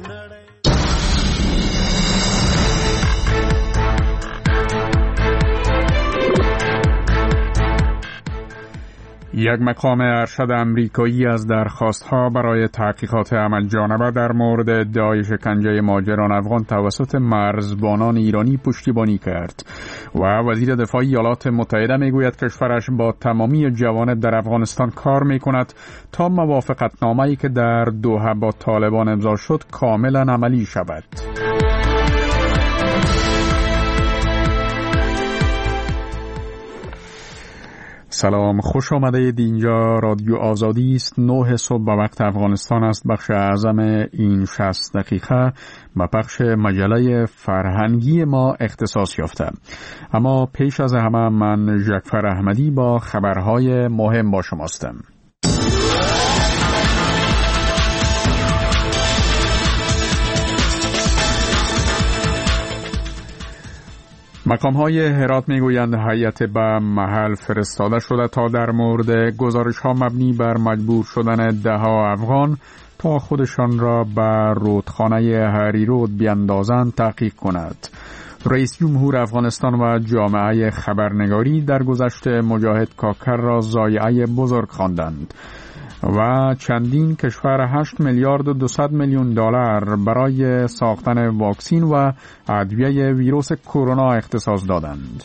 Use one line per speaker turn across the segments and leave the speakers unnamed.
یک مقام ارشد امریکایی از درخواست‌ها برای تحقیقات عمل جانبه در مورد ادعای شکنجه مهاجران افغان توسط مرزبانان ایرانی پشتیبانی کرد و وزیر دفاع ایالات متحده میگوید کشورش با تمامی جوانب در افغانستان کار میکند تا موافقتنامه‌ای که در دوحه با طالبان امضا شد کاملا عملی شود. سلام، خوش آمدید. اینجا رادیو آزادی است. 9 صبح به وقت افغانستان است. بخش اعظم این 60 دقیقه به بخش مجله فرهنگی ما اختصاص یافته. اما پیش از همه من جعفر احمدی با خبرهای مهم با شماستم. مقام‌های هرات میگویند هیئت به محل فرستاده شده تا در مورد گزارش‌ها مبنی بر مجبور شدن ده‌ها افغان تا خودشان را به رودخانه هریرود بیاندازند تحقیق کند. رئیس جمهور افغانستان و جامعه خبرنگاری در گذشته مجاهد کاکر را ضایعه بزرگ خواندند و چندین کشور 8 میلیارد و 200 میلیون دلار برای ساختن واکسین و ادویه ویروس کرونا اختصاص دادند.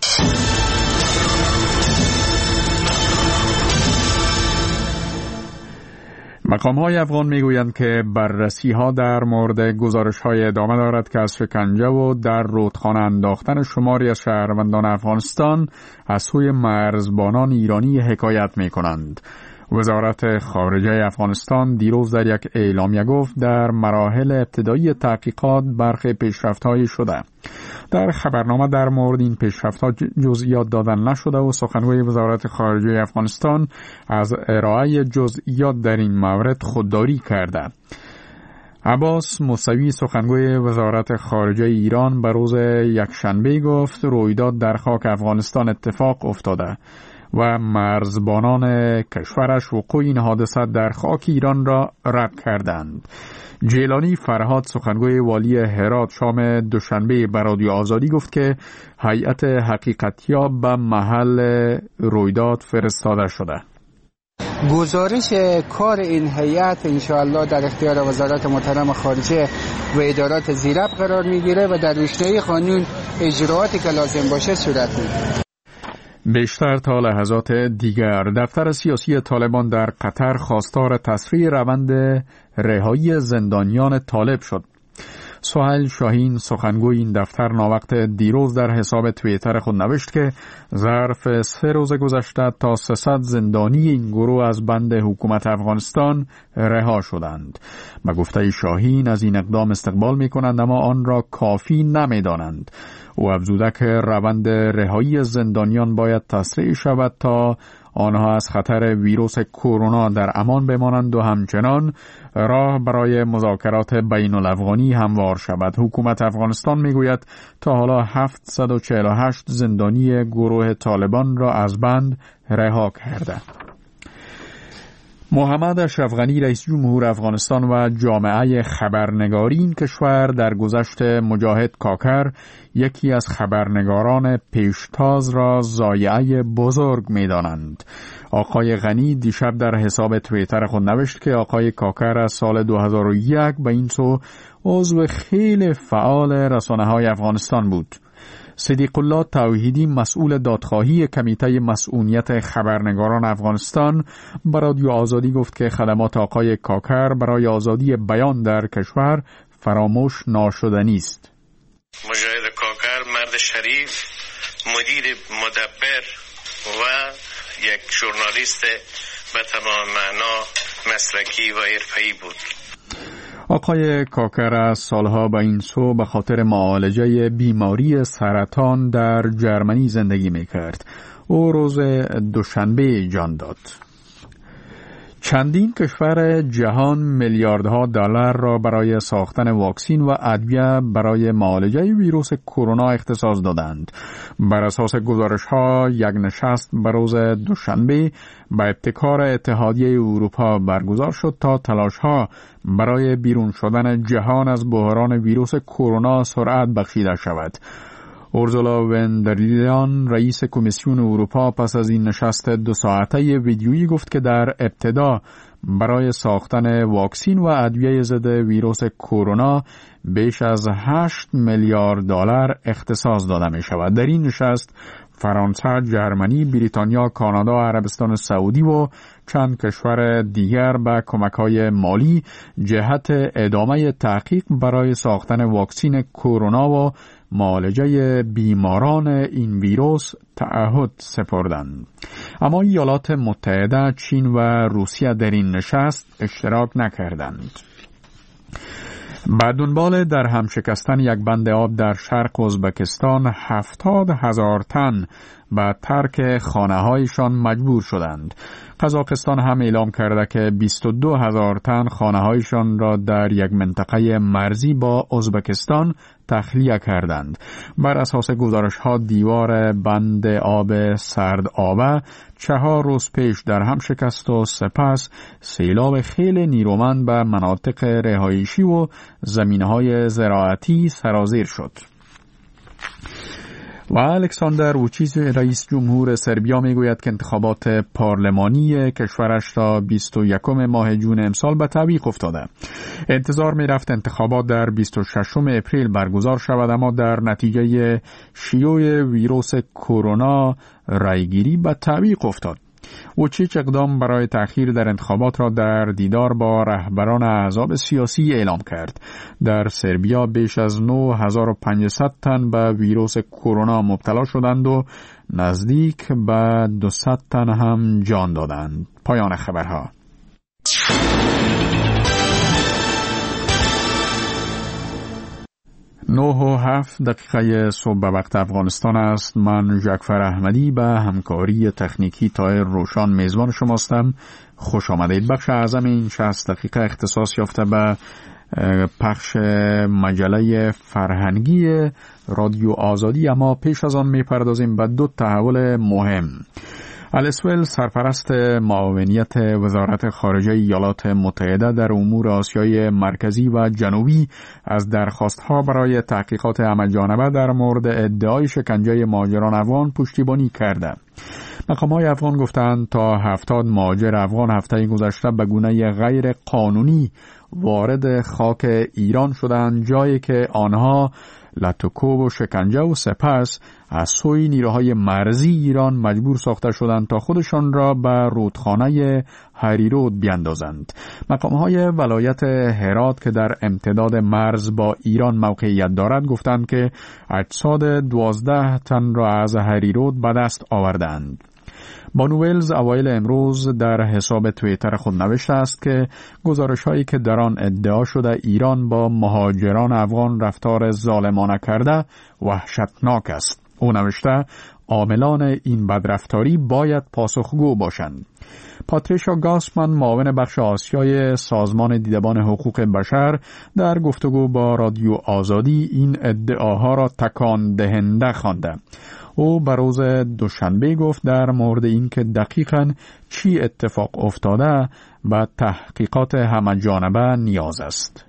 مقام‌های افغان میگویند که بررسی‌ها در مورد گزارش‌های ادامه دارد که از شکنجه و در رودخانه انداختن شماری از شهروندان افغانستان از سوی مرزبانان ایرانی حکایت می‌کنند. وزارت خارجه افغانستان دیروز در یک اعلامیه گفت در مراحل ابتدایی تحقیقات برخی پیشرفت‌های شده. در خبرنامه در مورد این پیشرفت‌ها جزئیات دادن نشده و سخنگوی وزارت خارجه افغانستان از ارائه جزئیات در این مورد خودداری کرده. عباس موسوی سخنگوی وزارت خارجه ایران به روز یکشنبه گفت رویداد در خاک افغانستان اتفاق افتاده و مرزبانان کشورش وقوع این حادثه در خاک ایران را رد کردند. جیلانی فرهاد سخنگوی والی هرات شام دوشنبه به رادیو آزادی گفت که هیئت حقیقتیاب به محل رویداد فرستاده شده.
گزارش کار این هیئت انشاءالله در اختیار وزارت محترم خارجه و ادارات زیربط قرار میگیره و در روشنایی قانون اجراعاتی که لازم باشه صورت میگیره.
بیشتر تا لحظات دیگر دفتر سیاسی طالبان در قطر خواستار تسریع روند رهایی زندانیان طالب شد. سهیل شاهین سخنگوی این دفتر ناوقت دیروز در حساب توییتر خود نوشت که ظرف 3 روز گذشته تا 300 زندانی این گروه از بند حکومت افغانستان رها شدند. به گفته شاهین از این اقدام استقبال می کنند اما آن را کافی نمی دانند. او افزوده که روند رهایی زندانیان باید تسریع شود تا آنها از خطر ویروس کرونا در امان بمانند و همچنان راه برای مذاکرات بین الافغانی هموار شود. حکومت افغانستان میگوید تا حالا 748 زندانی گروه طالبان را از بند رها کرده. محمد اشرف غنی رئیس جمهور افغانستان و جامعه خبرنگاری این کشور در گذشته مجاهد کاکر یکی از خبرنگاران پیشتاز را ضایعه بزرگ می‌دانند. آقای غنی دیشب در حساب توییتر خود نوشت که آقای کاکر از سال 2001 به این سو عضو خیلی فعال رسانه‌های افغانستان بود. صدیق الله توحیدی مسئول دادخواهی کمیته مسئولیت خبرنگاران افغانستان به رادیو آزادی گفت که خدمات آقای کاکر برای آزادی بیان در کشور فراموش ناشدنی است.
مجاهد کاکر مرد شریف، مدیر مدبر و یک ژورنالیست به تمام معنا مسلکی و حرفه‌ای بود.
آقای کاکر از سالها به این سو به خاطر معالجه بیماری سرطان در جرمنی زندگی میکرد. او روز دوشنبه جان داد. چندین کشور جهان میلیاردها دلار را برای ساختن واکسن و ادویه برای معالجه ویروس کرونا اختصاص دادند. بر اساس گزارش‌ها یک نشست به روز دوشنبه به ابتکار اتحادیه اروپا برگزار شد تا تلاش‌ها برای بیرون شدن جهان از بحران ویروس کرونا سرعت بخشیده شود. اورزولا ون در لیان رئیس کمیسیون اروپا پس از این نشست 2 ساعته ویدیویی گفت که در ابتدا برای ساختن واکسن و ادویه ضد ویروس کرونا بیش از 8 میلیارد دلار اختصاص داده می شود. در این نشست فرانسه، جرمنی، بریتانیا، کانادا، عربستان سعودی و چند کشور دیگر به کمک‌های مالی جهت ادامه تحقیق برای ساختن واکسن کرونا و معالجه بیماران این ویروس تعهد سپردند. اما ایالات متحده، چین و روسیه در این نشست اشتراک نکردند. بعد دنبال در هم شکستن یک بند آب در شرق ازبکستان 70,000 تن به ترک خانه‌هایشان مجبور شدند. قزاقستان هم اعلام کرده که 22,000 تن خانه‌هایشان را در یک منطقه مرزی با ازبکستان تخلیه کردند. بر اساس گزارش‌ها دیوار بند آب سرد آبه 4 روز پیش در هم شکست و سپس سیلاب خیلی نیرومند به مناطق رهایشی و زمینه‌های زراعتی سرازیر شد. و الکساندر ووچیچ رئیس جمهور سربیا میگوید که انتخابات پارلمانی کشورش تا 21 ماه جون امسال به تعویق افتاده. انتظار میرفت انتخابات در 26 اپریل برگزار شود، اما در نتیجه شیوع ویروس کرونا رایگیری به تعویق افتاد. ووچیچ اقدام برای تأخیر در انتخابات را در دیدار با رهبران احزاب سیاسی اعلام کرد. در سربیا بیش از 9500 تن به ویروس کرونا مبتلا شدند و نزدیک به 200 تن هم جان دادند. پایان خبرها. 9:07 صبح به وقت افغانستان است. من جعفر احمدی به همکاری تکنیکی طاهر روشان میزبان شماستم. خوش آمدید. بخش اعظم این 60 دقیقه اختصاص یافته به پخش مجله فرهنگی رادیو آزادی، اما پیش از آن میپردازیم به 2 تحول مهم. الاسول سرپرست معاونیت وزارت خارجه ایالات متحده در امور آسیای مرکزی و جنوبی از درخواست‌ها برای تحقیقات همه‌جانبه در مورد ادعای شکنجه مهاجران افغان پشتیبانی کرده. مقام‌های افغان گفتند تا 70 مهاجر افغان هفته گذشته به گونه غیر قانونی وارد خاک ایران شدند، جایی که آنها لطوکوب و شکنجه و سپس از سوی نیروهای مرزی ایران مجبور ساخته شدند تا خودشان را به رودخانه هریرود بیندازند. مقام‌های ولایت هرات که در امتداد مرز با ایران موقعیت دارد گفتند که اجساد 12 تن را از هریرود به دست آوردند. بانو ویلز اوایل امروز در حساب توییتر خود نوشته است که گزارش‌هایی که در آن ادعا شده ایران با مهاجران افغان رفتار ظالمانه کرده وحشتناک است. او نوشته عاملان این بدرفتاری باید پاسخگو باشند. پاتریشا گاسمن معاون بخش آسیای سازمان دیدبان حقوق بشر در گفتگو با رادیو آزادی این ادعاها را تکان دهنده خوانده. او به روز دوشنبه گفت در مورد اینکه دقیقاً چی اتفاق افتاده به تحقیقات همه‌جانبه نیاز است.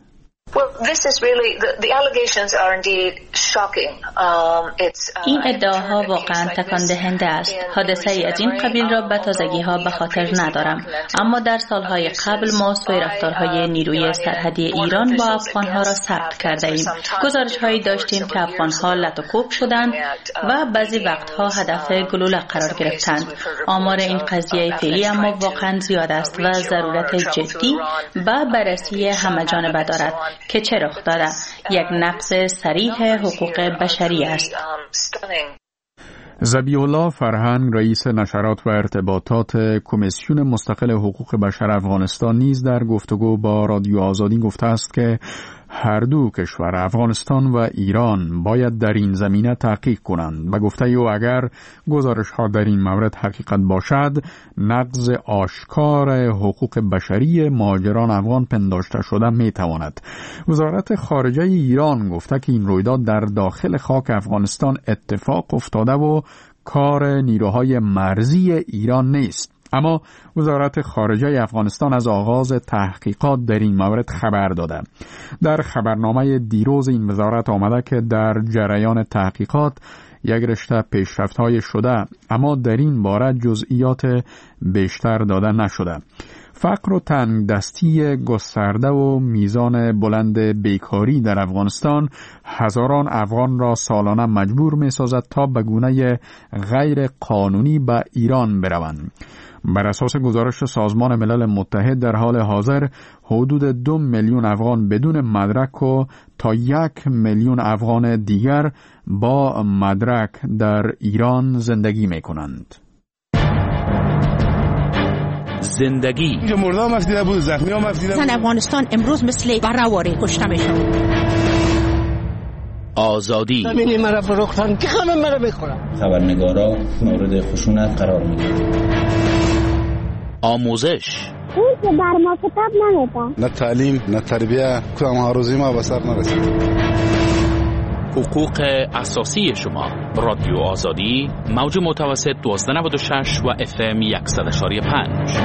این ادعاها واقعا تکان دهنده است. حادثه ای از این قبیل را به تازگی ها به خاطر ندارم، اما در سالهای قبل ما سوی رفتارهای نیروی سرحدی ایران با افغانها را ثبت کرده ایم. گزارش هایی داشتیم که افغانها لطوکوب شدند و بعضی وقتها هدف گلوله قرار گرفتند. آمار این قضیه فعلی اما واقعا زیاد است و ضرورت جدی به بررسی همه‌جانبه دارد که چه رخ داده. یک نقض صریح حقوق بشری است.
ذبیح الله فرهنگ رئیس نشرات و ارتباطات کمیسیون مستقل حقوق بشر افغانستان نیز در گفتگو با رادیو آزادی گفته است که هر دو کشور افغانستان و ایران باید در این زمینه تحقیق کنند. به گفته او اگر گزارش ها در این مورد حقیقت باشد، نقض آشکار حقوق بشری مهاجران افغان پنداشته شده می تواند. وزارت خارجه ایران گفته که این رویداد در داخل خاک افغانستان اتفاق افتاده و کار نیروهای مرزی ایران نیست. اما وزارت خارجه افغانستان از آغاز تحقیقات در این مورد خبر داده. در خبرنامه دیروز این وزارت آمده که در جریان تحقیقات یک رشته پیشرفت‌های شده، اما در این باره جزئیات بیشتر داده نشده. فقر و تنگدستی گسترده و میزان بلند بیکاری در افغانستان هزاران افغان را سالانه مجبور می‌سازد تا به گونه غیر قانونی به ایران بروند. بر اساس گزارش سازمان ملل متحد در حال حاضر حدود 2 میلیون افغان بدون مدرک و تا 1 میلیون افغان دیگر با مدرک در ایران زندگی می کنند.
زندگی
اینجا مرده هم افدیده بود، زخمی هم افدیده بود.
زن افغانستان امروز مثل برهواری کشته میشن.
آزادی
زمینی مرا فروختن که همه مرا بخورن.
خبرنگارا مورد خشونت قرار میگیرن.
آموزش
اون که بر ما کتاب نمیدن.
نه تعلیم نه تربیه، کدام هروزی ما به سر نرسید.
حقوق اساسی شما. رادیو آزادی، موج متوسط 1296 و FM 100.5.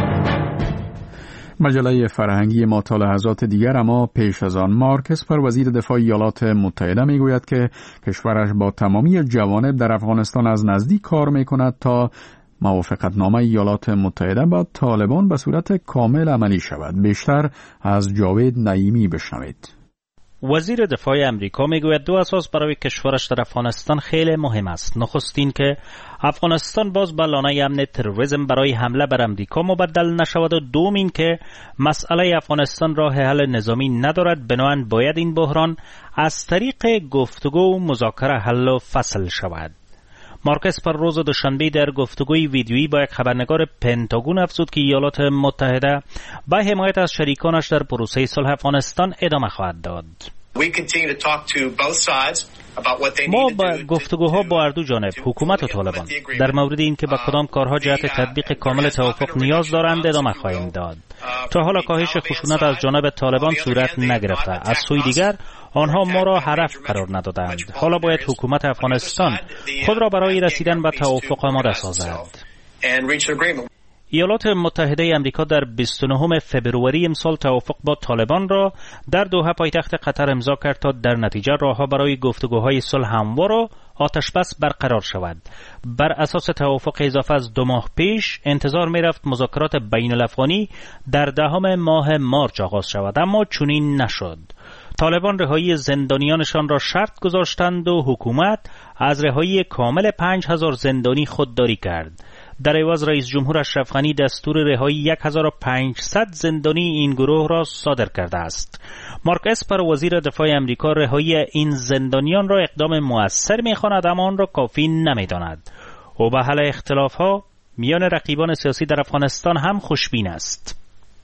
مجله فرهنگی ما تا لحظات دیگر. اما پیش از آن مارک اسپر وزیر دفاع ایالات متحده میگوید که کشورش با تمامی جوانب در افغانستان از نزدیک کار میکند تا موافقتنامه ایالات متحده با طالبان به صورت کامل عملی شود. بیشتر از جاوید نعیمی بشنوید.
وزیر دفاع امریکا میگوید 2 اساس برای کشورش در افغانستان خیلی مهم است. نخست این که افغانستان باز به لانه امن تروریسم برای حمله بر امریکا مبدل نشود و دوم این که مسئله افغانستان راه حل نظامی ندارد، بنابراین باید این بحران از طریق گفتگو و مذاکره حل و فصل شود. مارک اسپر روز دوشنبه در گفتگوی ویدیویی با یک خبرنگار پنتاگون افزود که ایالات متحده با حمایت از شریکانش در پروسه صلح افغانستان ادامه خواهد داد. ما با گفتگوها با هر دو جانب، حکومت و طالبان، در مورد این که به کدام کارها جهت تطبیق کامل توافق نیاز دارند ادامه خواهیم داد. تا حالا کاهش خشونت از جانب طالبان صورت نگرفته. از سوی دیگر آنها ما را هدف قرار ندادند. حالا باید حکومت افغانستان خود را برای رسیدن به توافق آماده سازد. ایالات متحده آمریکا در 29 فبروری امسال توافق با طالبان را در دوحه پایتخت قطر امضا کرد تا در نتیجه راهها برای گفتگوهای صلح هموار و آتشبس برقرار شود. بر اساس توافق اضافه از 2 ماه پیش انتظار می رفت مذاکرات بین الافغانی در 10 ماه مارچ آغاز شود، اما چنین نشد. طالبان رهایی زندانیانشان را شرط گذاشتند و حکومت از رهایی کامل 5000 زندانی خودداری کرد. در عوض رئیس جمهور اشرف غنی دستور رهایی 1500 زندانی این گروه را صادر کرده است. مارک اسپر وزیر دفاع امریکا رهایی این زندانیان را اقدام مؤثر می‌خواند، اما آن را کافی نمی‌داند. او به حل اختلاف‌ها میان رقیبان سیاسی در افغانستان هم خوشبین است.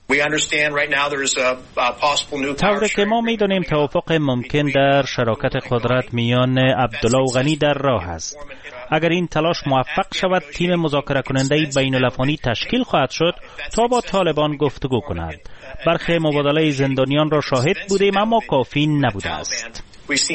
طوری که ما می‌دانیم توافق ممکن در شراکت قدرت میان عبدالله و غنی در راه است. اگر این تلاش موفق شود تیم مذاکره کننده بین الافغانی تشکیل خواهد شد تا با طالبان گفتگو کند. برخی مبادله زندانیان را شاهد بودیم اما کافی نبوده است.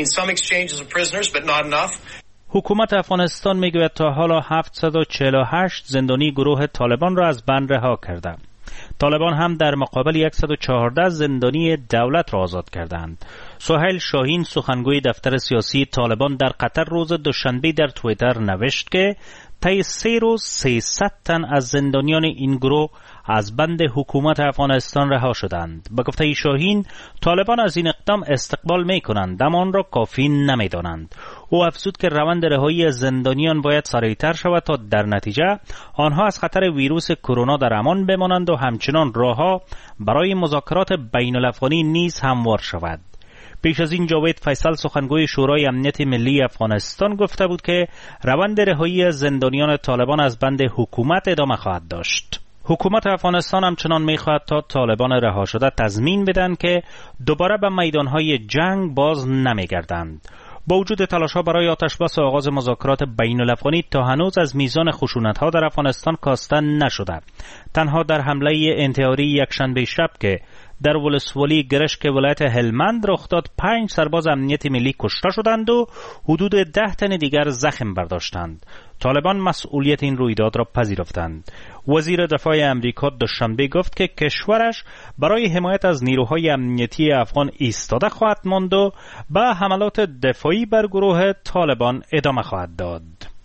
حکومت افغانستان میگوید تا حالا 748 زندانی گروه طالبان را از بند رها کرده. طالبان هم در مقابل 114 زندانی دولت را آزاد کردند. سهیل شاهین سخنگوی دفتر سیاسی طالبان در قطر روز دوشنبه در توییتر نوشت که طی 3 روز 300 تن از زندانیان این گروه از بند حکومت افغانستان رها شدند. به گفته شاهین طالبان از این اقدام استقبال می کنند اما آن را کافی نمی دانند. او افزود که روند رهایی زندانیان باید سریعتر شود تا در نتیجه آنها از خطر ویروس کرونا در امان بمانند و همچنان راهها برای مذاکرات بین الافغانی نیز هموار شود. پیش از این جاوید فیصل سخنگوی شورای امنیت ملی افغانستان گفته بود که روند رهایی زندانیان طالبان از بند حکومت ادامه خواهد داشت. حکومت افغانستان همچنان می‌خواهد تا طالبان رها شده تضمین بدن که دوباره به میدانهای جنگ باز نمی‌گردند. با وجود تلاش‌ها برای آتشبس و آغاز مذاکرات بین‌الافغانی تا هنوز از میزان خشونت‌ها در افغانستان کاسته نشده. تنها در حمله انتحاری یکشنبه شب که در ولسوالی گرشک ولایت هلمند رخ داد 5 سرباز امنیت ملی کشته شدند و حدود 10 تن دیگر زخم برداشتند. طالبان مسئولیت این رویداد را پذیرفتند. وزیر دفاع امریکا دوشنبه گفت که کشورش برای حمایت از نیروهای امنیتی افغان ایستاده خواهد ماند و به حملات دفاعی بر گروه طالبان ادامه خواهد داد.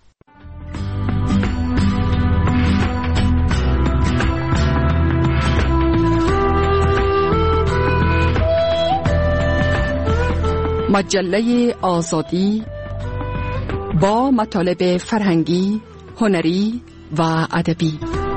مجله آزادی با مطالب فرهنگی، هنری و ادبی.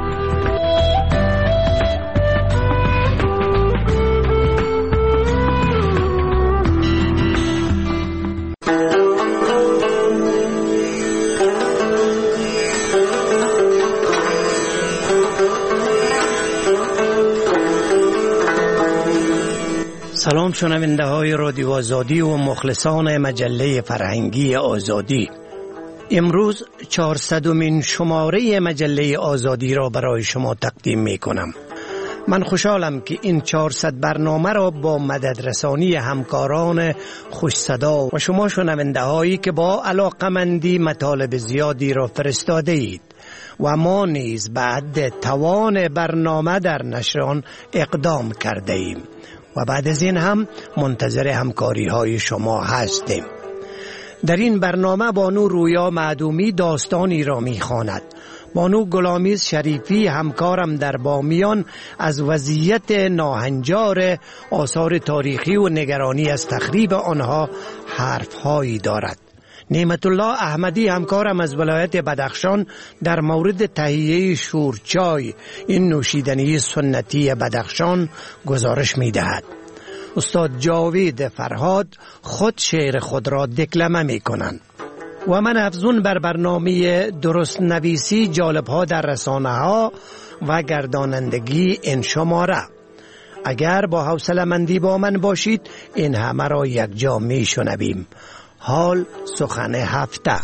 سلام شنونده های رادیو آزادی و مخلصان مجله فرهنگی آزادی. امروز 400مین شماره مجله آزادی را برای شما تقدیم می کنم. من خوشحالم که این 400 برنامه را با مددرسانی همکاران خوش صدا و شما شنونده هایی که با علاقمندی مطالب زیادی را فرستاده اید و ما نیز بعد توان برنامه در نشران اقدام کرده ایم و بعد از این هم منتظر همکاری های شما هستیم. در این برنامه بانو رویا معدومی داستانی را می‌خواند. بانو گلامیز شریفی همکارم در بامیان از وضعیت ناهنجار آثار تاریخی و نگرانی از تخریب آنها حرف‌هایی دارد. نعمت الله احمدی همکارم از ولایت بدخشان در مورد تهیه شورچای، این نوشیدنی سنتی بدخشان، گزارش می‌دهد. استاد جاوید فرهاد خود شعر خود را دکلمه می‌کنند و من افزون بر برنامه درست نویسی، جالب‌ها در رسانه‌ها و گردانندگی این شماره. اگر با حوصله‌مندی با من باشید این همه را یک جا می‌شنویم. حال سخن هفته.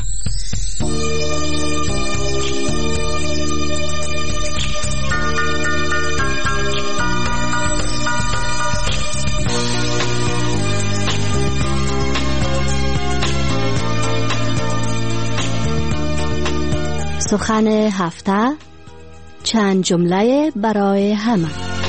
سخن هفته، چند جمله برای همه.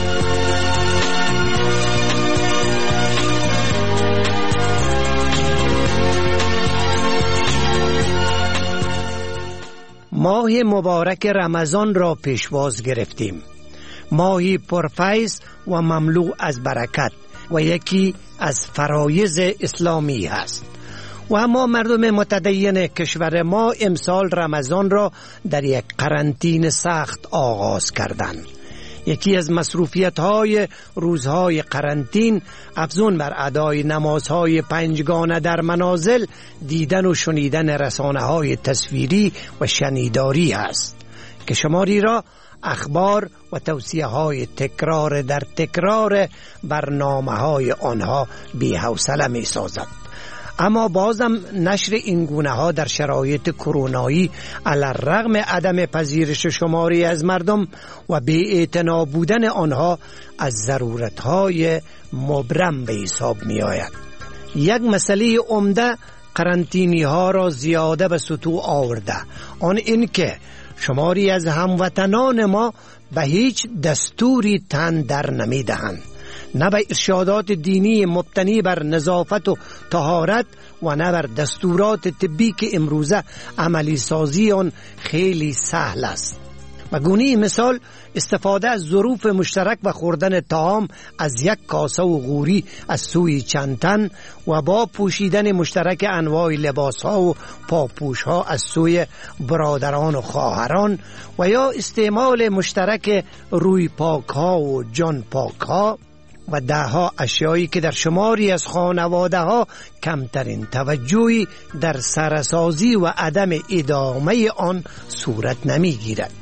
ماه مبارک رمضان را پیشواز گرفتیم. ماهی پرفیض و مملو از برکت و یکی از فرایض اسلامی است. و اما مردم متدین کشور ما امسال رمضان را در یک قرنطینه سخت آغاز کردند. یکی از مصروفیت‌های روزهای قرنطین افزون بر ادای نمازهای پنجگانه در منازل، دیدن و شنیدن رسانه‌های تصویری و شنیداری است که شماری را اخبار و توصیه‌های تکرار در تکرار برنامه‌های آنها بی‌حوصله می‌سازد. اما بازم نشر این گونه ها در شرایط کرونایی علی‌الرغم عدم پذیرش شماری از مردم و بی‌اعتنا بودن آنها از ضرورت‌های مبرم به حساب می آید. یک مسئله عمده قرنطینی ها را زیاده به سطوح آورده، آن این که شماری از هموطنان ما به هیچ دستوری تن در نمی دهند، نه به ارشادات دینی مبتنی بر نظافت و طهارت و نه بر دستورات طبی که امروزه عملی سازی آن خیلی سهل است. و گونه مثال استفاده از ظروف مشترک و خوردن طعام از یک کاسه و غوری از سوی چند تن و با پوشیدن مشترک انواع لباسها و پاپوشها از سوی برادران و خواهران و یا استعمال مشترک روی پاکها و جان پاکها و دهها اشیایی که در شماری از خانواده ها کمترین توجهی در سرسازی و عدم ادامه آن صورت نمی گیرد.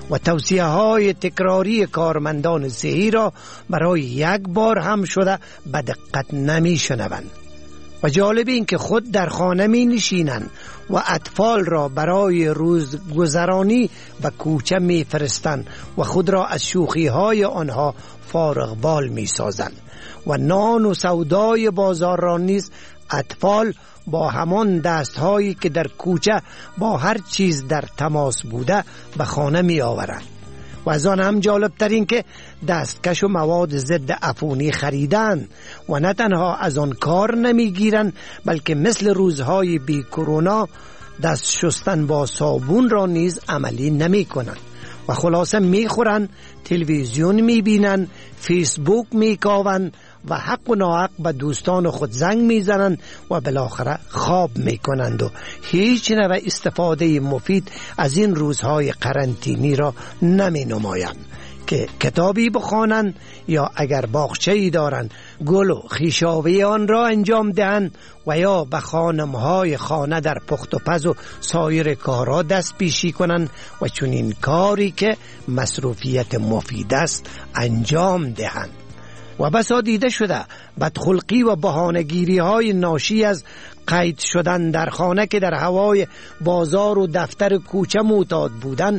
و توصیه های تکراری کارمندان صحی را برای یک بار هم شده به دقت نمی شنوند. و جالب این که خود در خانه می نشینند و اطفال را برای روزگذرانی به کوچه می فرستند و خود را از شوخی های آنها فارغ بال می سازند و نان و سودای بازار را نیز اطفال با همان دستهایی که در کوچه با هر چیز در تماس بوده به خانه می آورند. و از آن هم جالب ترین که دستکش و مواد ضد عفونی خریدن و نه تنها از آن کار نمی گیرن بلکه مثل روزهای بی کرونا دست شستن با صابون را نیز عملی نمی کنن و خلاصه می خورن، تلویزیون می بینن، فیسبوک می کاون و حق و ناحق به دوستان خود زنگ می زنن و بالاخره خواب می کنند و هیچ نوع استفاده مفید از این روزهای قرنطینی را نمی نمایند که کتابی بخوانند یا اگر باغچه‌ای دارند گل و خویشاوی آن را انجام دهند و یا به خانم‌های خانه در پخت و پز و سایر کارها دست پیشی کنند و چون این کاری که مصروفیت مفید است انجام دهند. و بسا دیده شده بدخلقی و بهانه‌گیری های ناشی از قید شدن در خانه که در هوای بازار و دفتر کوچه معتاد بودن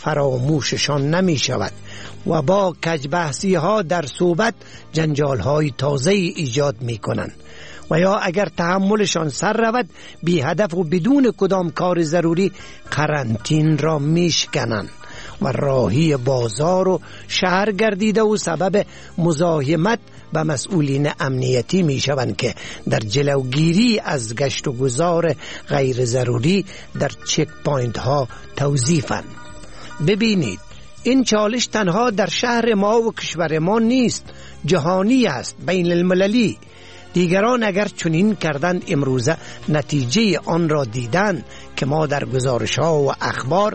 فراموششان نمی شود و با کجبحثی ها در صحبت جنجال های تازه ایجاد می کنند و یا اگر تحملشان سر رود بی هدف و بدون کدام کار ضروری قرنطین را می شکنند و راهی بازار و شهر گردیده و سبب مزاحمت به مسئولین امنیتی می شوند که در جلوگیری از گشت و گذار غیر ضروری در چک پوینت ها توظیفند. ببینید این چالش تنها در شهر ما و کشور ما نیست، جهانی است، بین المللی. دیگران اگر چنین کردند امروزه نتیجه آن را دیدند که ما در گزارش ها و اخبار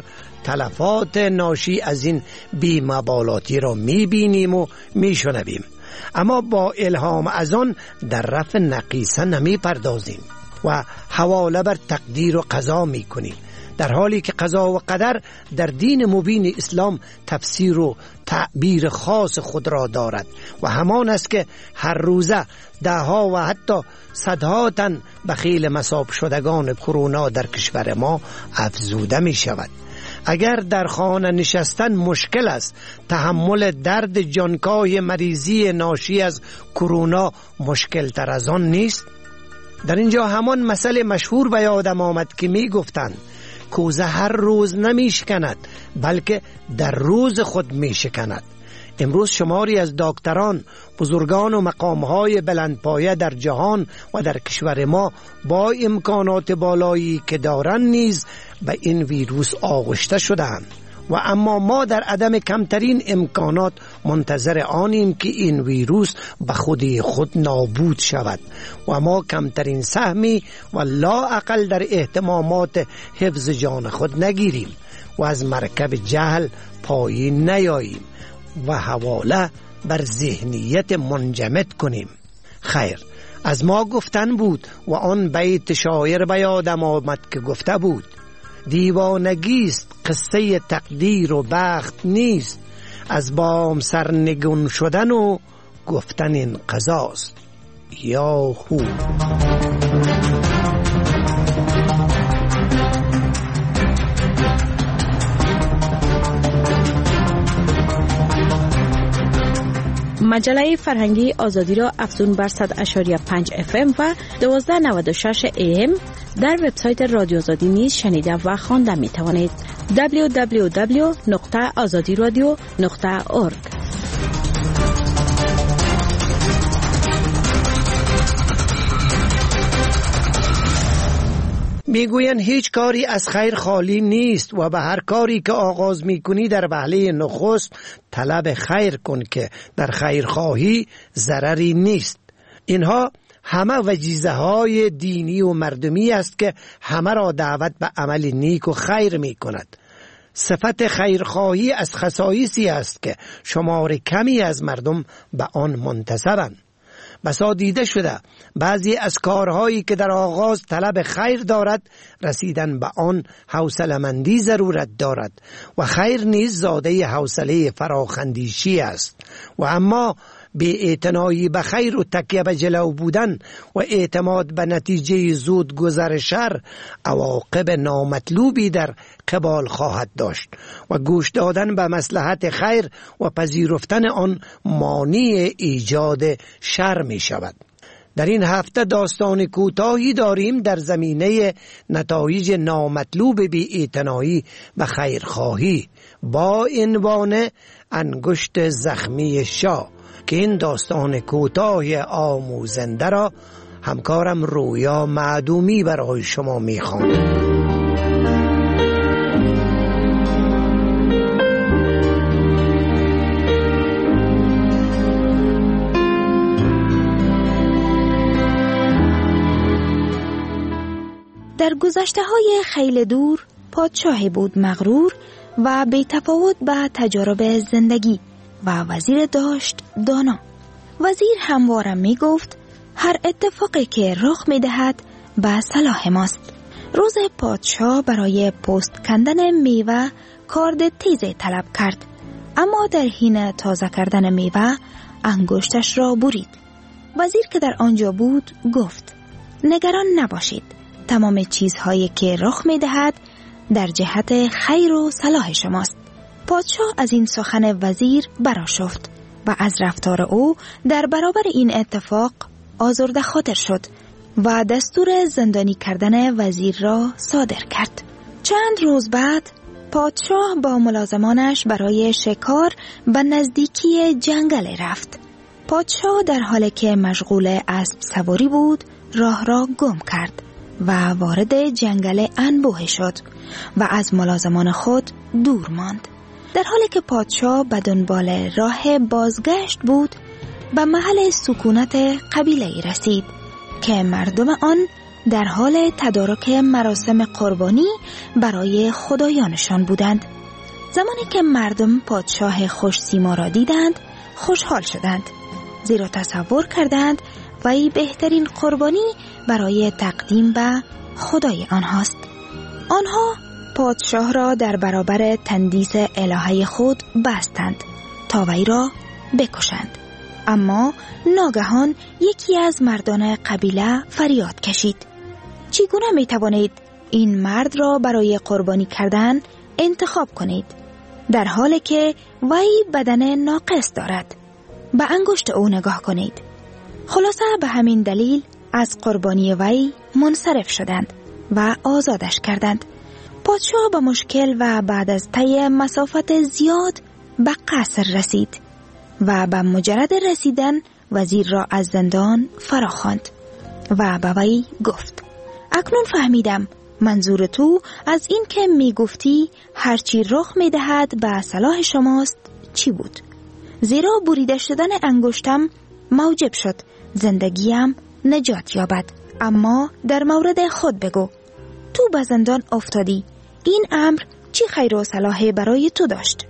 تلفات ناشی از این بی‌مبالاتی را می‌بینیم و می‌شنویم، اما با الهام از آن در رفع نقیصه نمی‌پردازیم و حواله بر تقدیر و قضا می‌کنیم، در حالی که قضا و قدر در دین مبین اسلام تفسیر و تعبیر خاص خود را دارد و همان است که هر روزه دهها و حتی صدها تن بخیل مصاب شدگان کرونا در کشور ما افزوده می شود. اگر در خانه نشستن مشکل است، تحمل درد جانکاه مریضی ناشی از کرونا مشکل تر از آن نیست؟ در اینجا همان مسئله مشهور به یادم آمد که می گفتند کوزه هر روز نمی شکند بلکه در روز خود می شکند. امروز شماری از دکتران، بزرگان و مقامهای بلندپایه در جهان و در کشور ما با امکانات بالایی که دارند نیز به این ویروس آغشته شدند و اما ما در عدم کمترین امکانات منتظر آنیم که این ویروس به خودی خود نابود شود و ما کمترین سهمی و لا اقل در اهتمامات حفظ جان خود نگیریم و از مرکب جهل پایین نیاییم و حواله بر ذهنیت منجمد کنیم. خیر، از ما گفتن بود و آن بیت شاعر به یادم آمد که گفته بود دیوانگیست قصه تقدیر و بخت نیست، از بام سرنگون شدن و گفتن این قضاست. یا هو.
مجله فرهنگی آزادی را افزون بر 100.5 FM و 1296 AM در وبسایت رادیو آزادی نیز شنیده و خوانده می توانید. www.azadiradio.org.
میگویند هیچ کاری از خیر خالی نیست و به هر کاری که آغاز میکنی در وهله نخست طلب خیر کن که در خیرخواهی ضرری نیست. اینها همه وجیزه های دینی و مردمی است که همه را دعوت به عمل نیک و خیر می کند. صفت خیرخواهی از خصایصی است که شمار کمی از مردم به آن منتسبند بسا دیده شده بعضی از کارهایی که در آغاز طلب خیر دارد رسیدن به آن حوصله‌مندی ضرورت دارد و خیر نیز زاده حوصله فراخندیشی است و اما بی اعتنایی به خیر و تکیه به جلو بودن و اعتماد به نتیجه زود گذر شر عواقب نامطلوبی در قبال خواهد داشت و گوش دادن به مصلحت خیر و پذیرفتن آن مانع ایجاد شر می شود. در این هفته داستان کوتاهی داریم در زمینه نتایج نامطلوب بی اعتنایی و خیرخواهی با عنوان انگشت زخمی شاه که این داستان کوتاه آموزنده را همکارم رویا معدومی برای شما می‌خواند.
در گذشته‌های خیلی دور پادشاهی بود مغرور و بی تفاوت به تجارب زندگی و وزیر داشت دانا. وزیر همواره می گفت هر اتفاقی که رخ می دهد به صلاح ماست. روز پادشاه برای پوست کندن میوه کارد تیزی طلب کرد، اما در حین تازه کردن میوه انگشتش را برید. وزیر که در آنجا بود گفت نگران نباشید، تمام چیزهایی که رخ می دهد در جهت خیر و صلاح شماست. پادشاه از این سخن وزیر برآشفت و از رفتار او در برابر این اتفاق آزرده خاطر شد و دستور زندانی کردن وزیر را صادر کرد. چند روز بعد پادشاه با ملازمانش برای شکار به نزدیکی جنگل رفت. پادشاه در حالی که مشغول اسب سواری بود راه را گم کرد و وارد جنگل انبوه شد و از ملازمان خود دور ماند. در حالی که پادشاه به دنبال راه بازگشت بود به محل سکونت قبیله‌ای رسید که مردم آن در حال تدارک مراسم قربانی برای خدایانشان بودند. زمانی که مردم پادشاه خوش سیما را دیدند خوشحال شدند، زیرا تصور کردند وی بهترین قربانی برای تقدیم به خدای آنهاست. آنها پادشاه را در برابر تندیس الهه خود بستند تا وی را بکشند. اما ناگهان یکی از مردان قبیله فریاد کشید چگونه می توانید این مرد را برای قربانی کردن انتخاب کنید در حالی که وی بدن ناقص دارد؟ به انگشت او نگاه کنید. خلاصه به همین دلیل از قربانی وی منصرف شدند و آزادش کردند. پادشاه با مشکل و بعد از طی مسافت زیاد به قصر رسید و به مجرد رسیدن وزیر را از زندان فراخواند و به وی گفت اکنون فهمیدم منظور تو از این که می گفتی هرچی رخ می دهد به صلاح شماست چی بود؟ زیرا بریده شدن انگشتم موجب شد زندگیم نجات یابد. اما در مورد خود بگو، تو به زندان افتادی، این امر چی خیر و صلاحی برای تو داشت؟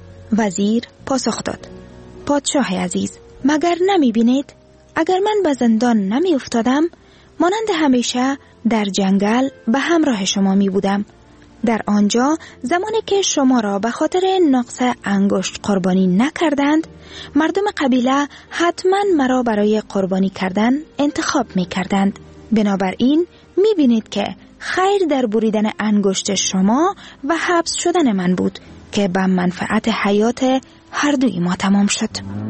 وزیر پاسخ داد پادشاه عزیز، مگر نمی بینید اگر من به زندان نمی افتادم مانند همیشه در جنگل به همراه شما می بودم. در آنجا زمانی که شما را به خاطر نقص انگشت قربانی نکردند مردم قبیله حتما مرا برای قربانی کردن انتخاب می کردند. بنابراین می بینید که خیر در بریدن انگشت شما و حبس شدن من بود که به منفعت حیات هر دوی ما تمام شد.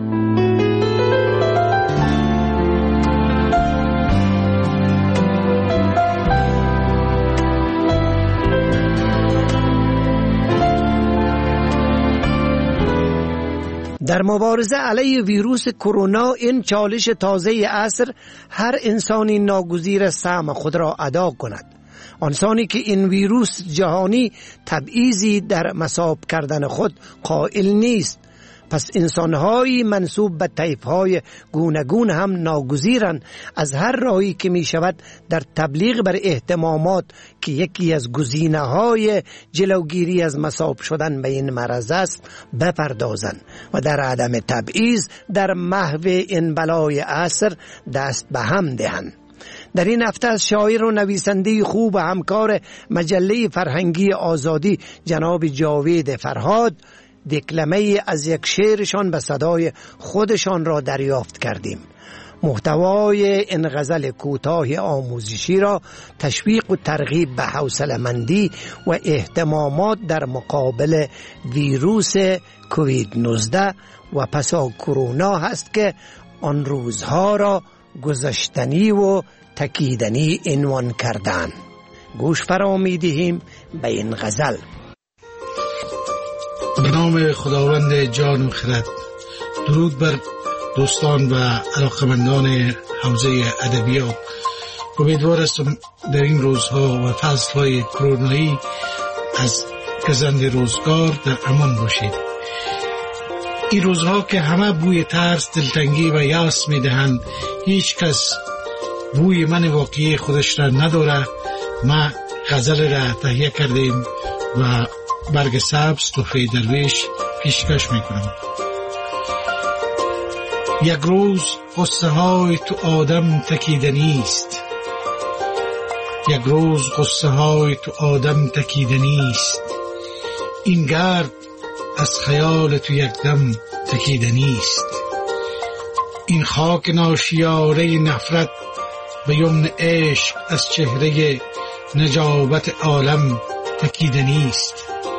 در مبارزه علیه ویروس کرونا این چالش تازه عصر هر انسانی ناگزیر سهم خود را ادا کند. انسانی که این ویروس جهانی تبعیضی در مصاب کردن خود قائل نیست پس انسان‌های منسوب به طیف‌های گوناگون هم ناگزیرند از هر راهی که می‌شود در تبلیغ بر اهتمامات که یکی از گزینه‌های جلوگیری از مصاب شدن به این مرض است بپردازند و در عدم تبعیض در محو این بلای عصر دست به هم دهند. در این هفته از شاعر و نویسنده خوب و همکار مجله فرهنگی آزادی جناب جاوید فرهاد دکلمه از یک شعرشان به صدای خودشان را دریافت کردیم. محتوای این غزل کوتاه آموزشی را تشویق و ترغیب به حوصله‌مندی و اهتمامات در مقابل ویروس کووید 19 و پسا کرونا هست که آن روزها را گذشتنی و تکیدنی عنوان کردند. گوش فرا می‌دهیم به این غزل.
به نام خداوند جان و خرد. درود بر دوستان و علاقمندان حوزه ادبیات. امیدوار هستم در این روزها و فصلهای کرونایی از گزند روزگار در امان باشید. این روزها که همه بوی ترس، دلتنگی و یأس میدهند، هیچ کس بوی من واقعی خودش را نداره. ما غزل را تهیه کردیم و برگ سبز تحفه درویش پیشکش میکنم. یک روز قصه های تو آدم تکیدنی است، یک روز قصه های تو آدم تکیدنی است، این گرد از خیال تو یک دم تکیدنی است، این خاک ناشیاره نفرت به یمن عشق از چهره نجابت عالم تکیدنی است.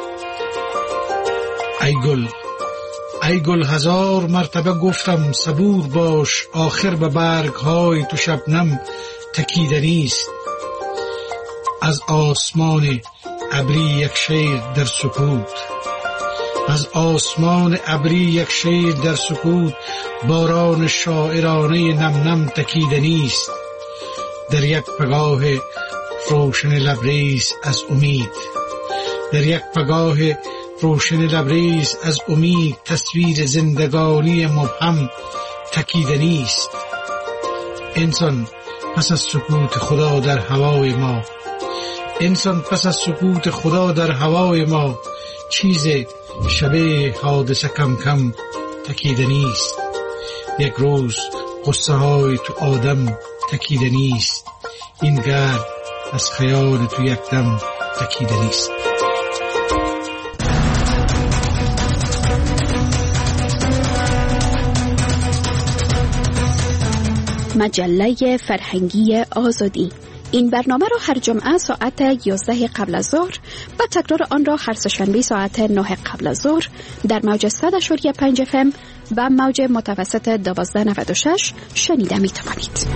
ای گل هزار مرتبه گفتم صبور باش، آخر به برگ های تو شبنم تکیدنی است. از آسمان ابری یک شیر در سکوت، از آسمان ابری یک شیر در سکوت، باران شاعرانه نم نم تکیدنی است. در یک پگاه روشن لبریز از امید، در یک پگاه روشن لبریز از امید، تصویر زندگانی مبهم تکیدنی است. انسان پس از سکوت خدا در هوای ما، انسان پس از سکوت خدا در هوای ما، چیز شبیه حادثه کم کم تکیدنی است. یک روز قصه های تو آدم تکیدنی است، این گرد از خیال تو یک دم تکیدنی است.
مجله فرهنگی آزادی. این برنامه را هر جمعه ساعت 11 قبل از ظهر و تکرار آن را هر سه‌شنبه ساعت 9 قبل از ظهر در موج 100.5 FM و موج متوسط 1296 شنیده می توانید.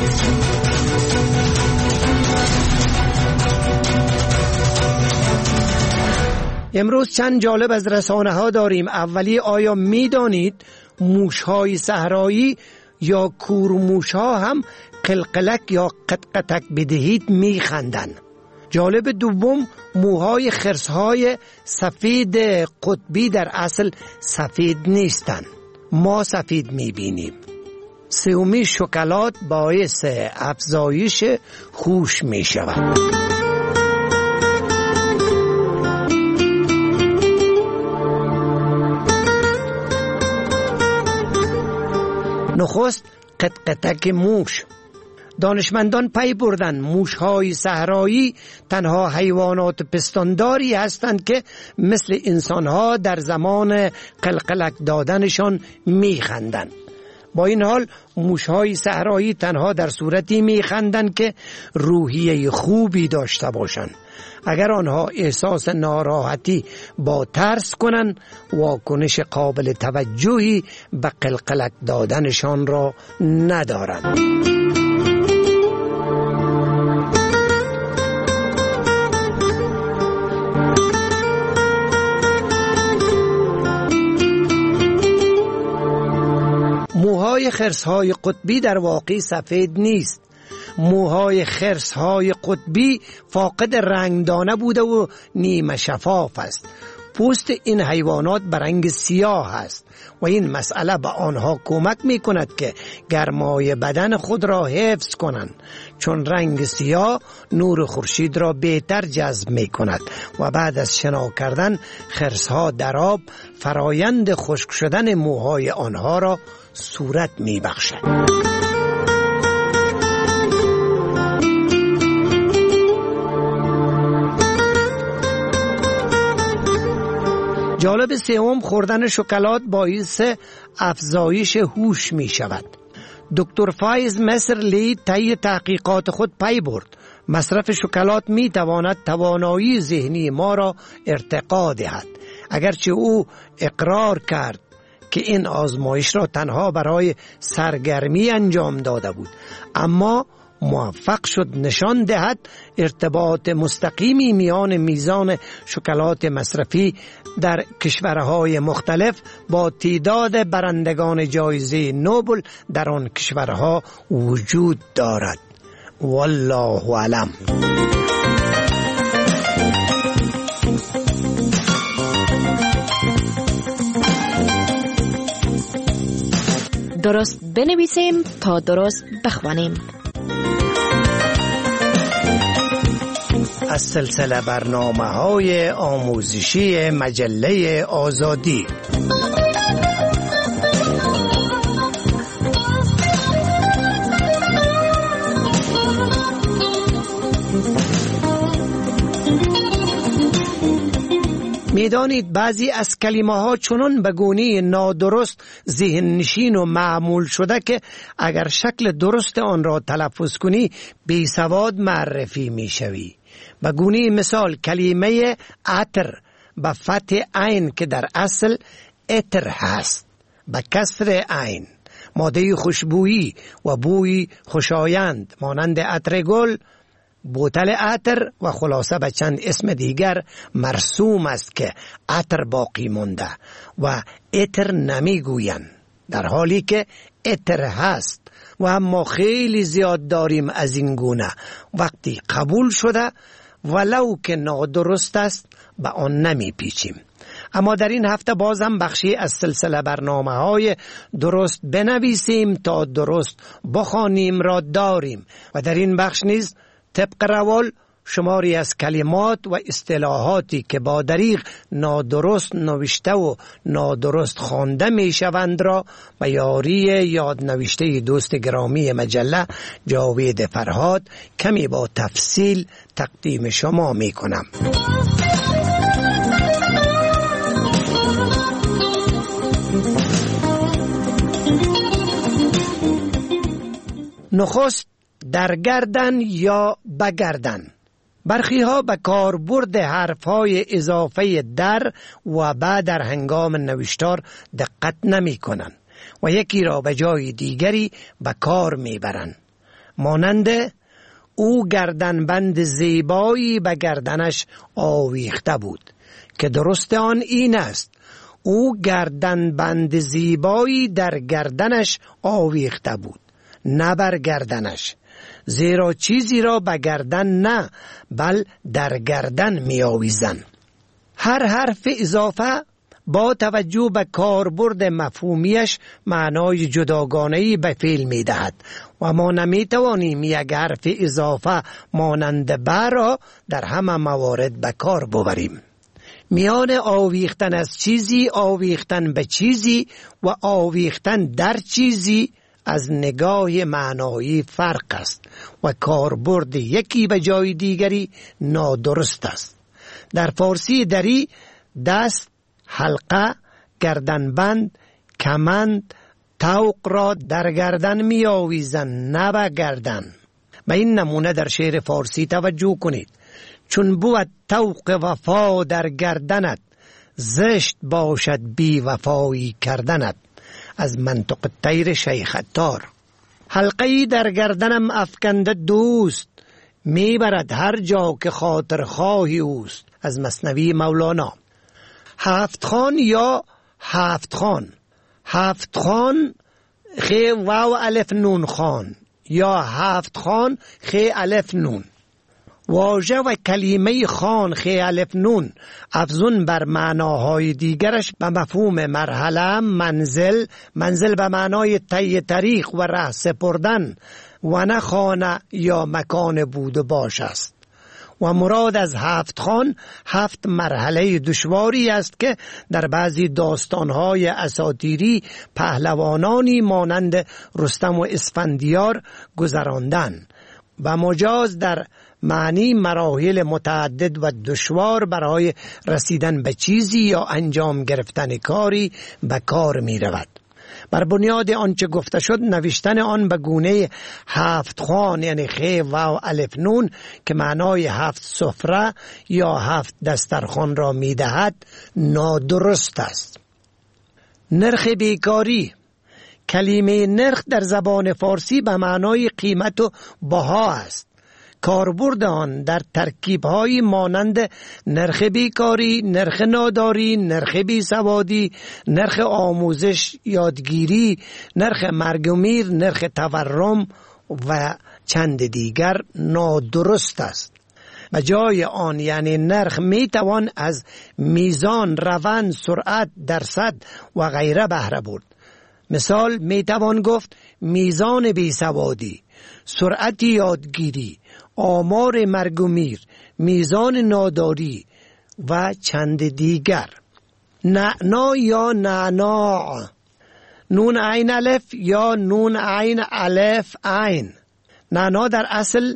امروز چند جالب از رسانه ها داریم. اولی، آیا می دانید موش‌های صحرایی یا کورموش‌ها هم قلقلک یا قطقطک بدهید می خندن؟ جالب دوم، موهای خرس‌های سفید قطبی در اصل سفید نیستند، ما سفید می بینیم. سومی، شکلات باعث افزایش هوش می شود. نخست قطقطک موش. دانشمندان پی بردن موش‌های صحرایی تنها حیوانات پستانداری هستند که مثل انسان‌ها در زمان قلقلک دادنشان می‌خندند. با این حال موش‌های صحرایی تنها در صورتی می‌خندند که روحیه خوبی داشته باشند. اگر آنها احساس ناراحتی با ترس کنند، واکنش قابل توجهی به قلقلک دادنشان را ندارند. موهای خرس‌های قطبی در واقع سفید نیست. موهای خرس‌های قطبی فاقد رنگدانه بوده و نیمه شفاف است. پوست این حیوانات به رنگ سیاه است و این مسئله به آنها کمک می کند که گرمای بدن خود را حفظ کنند، چون رنگ سیاه نور خورشید را بهتر جذب می کند و بعد از شنا کردن خرس‌ها در آب فرایند خشک شدن موهای آنها را صورت می بخشد. جالب سوم، خوردن شکلات باعث افزایش هوش می شود. دکتر فایز مصرلی طی تحقیقات خود پی برد مصرف شکلات می تواند توانایی ذهنی ما را ارتقا دهد. اگرچه او اقرار کرد که این آزمایش را تنها برای سرگرمی انجام داده بود، اما موفق شد نشان دهد ارتباط مستقیمی میان میزان شکلات مصرفی در کشورهای مختلف با تعداد برندگان جایزه نوبل در آن کشورها وجود دارد. والله اعلم.
درست بنویسیم تا درست بخوانیم.
از سلسله برنامه‌های آموزشی مجله آزادی. میدانید بعضی از کلمه ها چنان به گونه نادرست ذهن نشین و معمول شده که اگر شکل درست آن را تلفظ کنی بی سواد معرفی می شوی. به گونه مثال کلمه عطر به فتح عین که در اصل عطر هست به کسر عین، ماده خوشبویی و بوی خوشایند مانند عطر گل، بوتل عطر و خلاصه به چند اسم دیگر مرسوم است که عطر باقی مونده و عطر نمی گویند، در حالی که عطر هست و اما خیلی زیاد داریم از این گونه. وقتی قبول شده ولو که نادرست است به آن نمی پیچیم. اما در این هفته بازم بخشی از سلسله برنامه‌های درست بنویسیم تا درست بخوانیم را داریم و در این بخش نیز طبق روال شماری از کلمات و اصطلاحاتی که با دریغ نادرست نوشته و نادرست خوانده می شوند را به یاری یاد نوشته دوست گرامی مجله جاوید فرهاد کمی با تفصیل تقدیم شما می کنم. نخست در گردن یا بگردن. برخی ها به کاربرد حرفهای اضافه در و با در هنگام نوشتار دقت نمی کنند و یکی را به جای دیگری به کار می برند، مانند او گردنبند زیبایی به گردنش آویخته بود، که درست آن این است او گردنبند زیبایی در گردنش آویخته بود نه بر گردنش، زیرا چیزی را به گردن نه بل در گردن می آویزند. هر حرف اضافه با توجه به کاربرد مفهومیش معنای جداگانه‌ای به فعل می دهد و ما نمی توانیم یک حرف اضافه مانند بر را در همه موارد به کار ببریم. میان آویختن از چیزی، آویختن به چیزی و آویختن در چیزی از نگاه معنایی فرق است و کاربرد یکی به جای دیگری نادرست است. در فارسی دری دست، حلقه، گردنبند، کمند، طوق را در گردن می آویزند نه به گردن. به این نمونه در شعر فارسی توجه کنید: چون بود طوق وفا در گردنت، زشت باشد بی وفایی کردنت. از منطق الطیر شیخ عطار. حلقه‌ای در گردنم افکنده دوست، میبرد هر جا که خاطر خواهی اوست. از مثنوی مولانا. هفت خان یا هفت خان، هفت خان خی واو الف نون خان یا هفت خان خی الف نون. واژه و کلمه خان خ الف نون افزون بر معناهای دیگرش به مفهوم مرحله، منزل به معنای طی طریق و راه سپردن و نه خانه یا مکان بود و باش است. و مراد از 7 خان 7 مرحله دشواری است که در بعضی داستانهای اساطیری پهلوانانی مانند رستم و اسفندیار گذراندن و مجاز در معنی مراحل متعدد و دشوار برای رسیدن به چیزی یا انجام گرفتن کاری به کار می رود. بر بنیاد آنچه گفته شد نوشتن آن به گونه 7 خوان یعنی خ واو الف نون که معنای 7 سفره یا 7 دسترخوان را می دهد نادرست است. نرخ بیکاری. کلمه نرخ در زبان فارسی به معنای قیمت و بها است. کاربرد آن در ترکیب‌های مانند نرخ بیکاری، نرخ ناداری، نرخ بیسوادی، نرخ آموزش یادگیری، نرخ مرگ و میر، نرخ تورم و چند دیگر نادرست است. به جای آن یعنی نرخ می توان از میزان، روند، سرعت، درصد و غیره بهره برد. مثال می توان گفت میزان بیسوادی، سرعت یادگیری، آمار مرگ و میر، میزان ناداری و چند دیگر. نعنا یا نعناع، نون عین الف یا نون عین الف عین. نعنا در اصل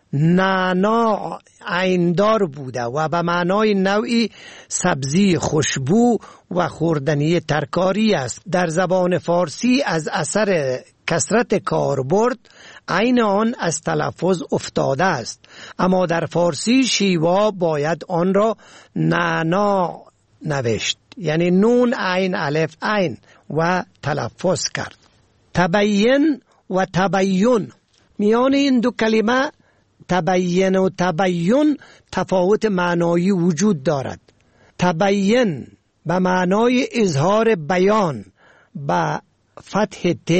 نعناع عیندار بوده و به معنای نوعی سبزی خوشبو و خوردنی ترکاری است. در زبان فارسی از اثر کثرت کاربرد عین آن از تلفظ افتاده است، اما در فارسی شیوا باید آن را نعناع نوشت، یعنی نون عین الف عین و تلفظ کرد. تبین و تبین، میان این دو کلمه تبین و تبین تفاوت معنایی وجود دارد. تبین به معنای اظهار بیان با فتح ت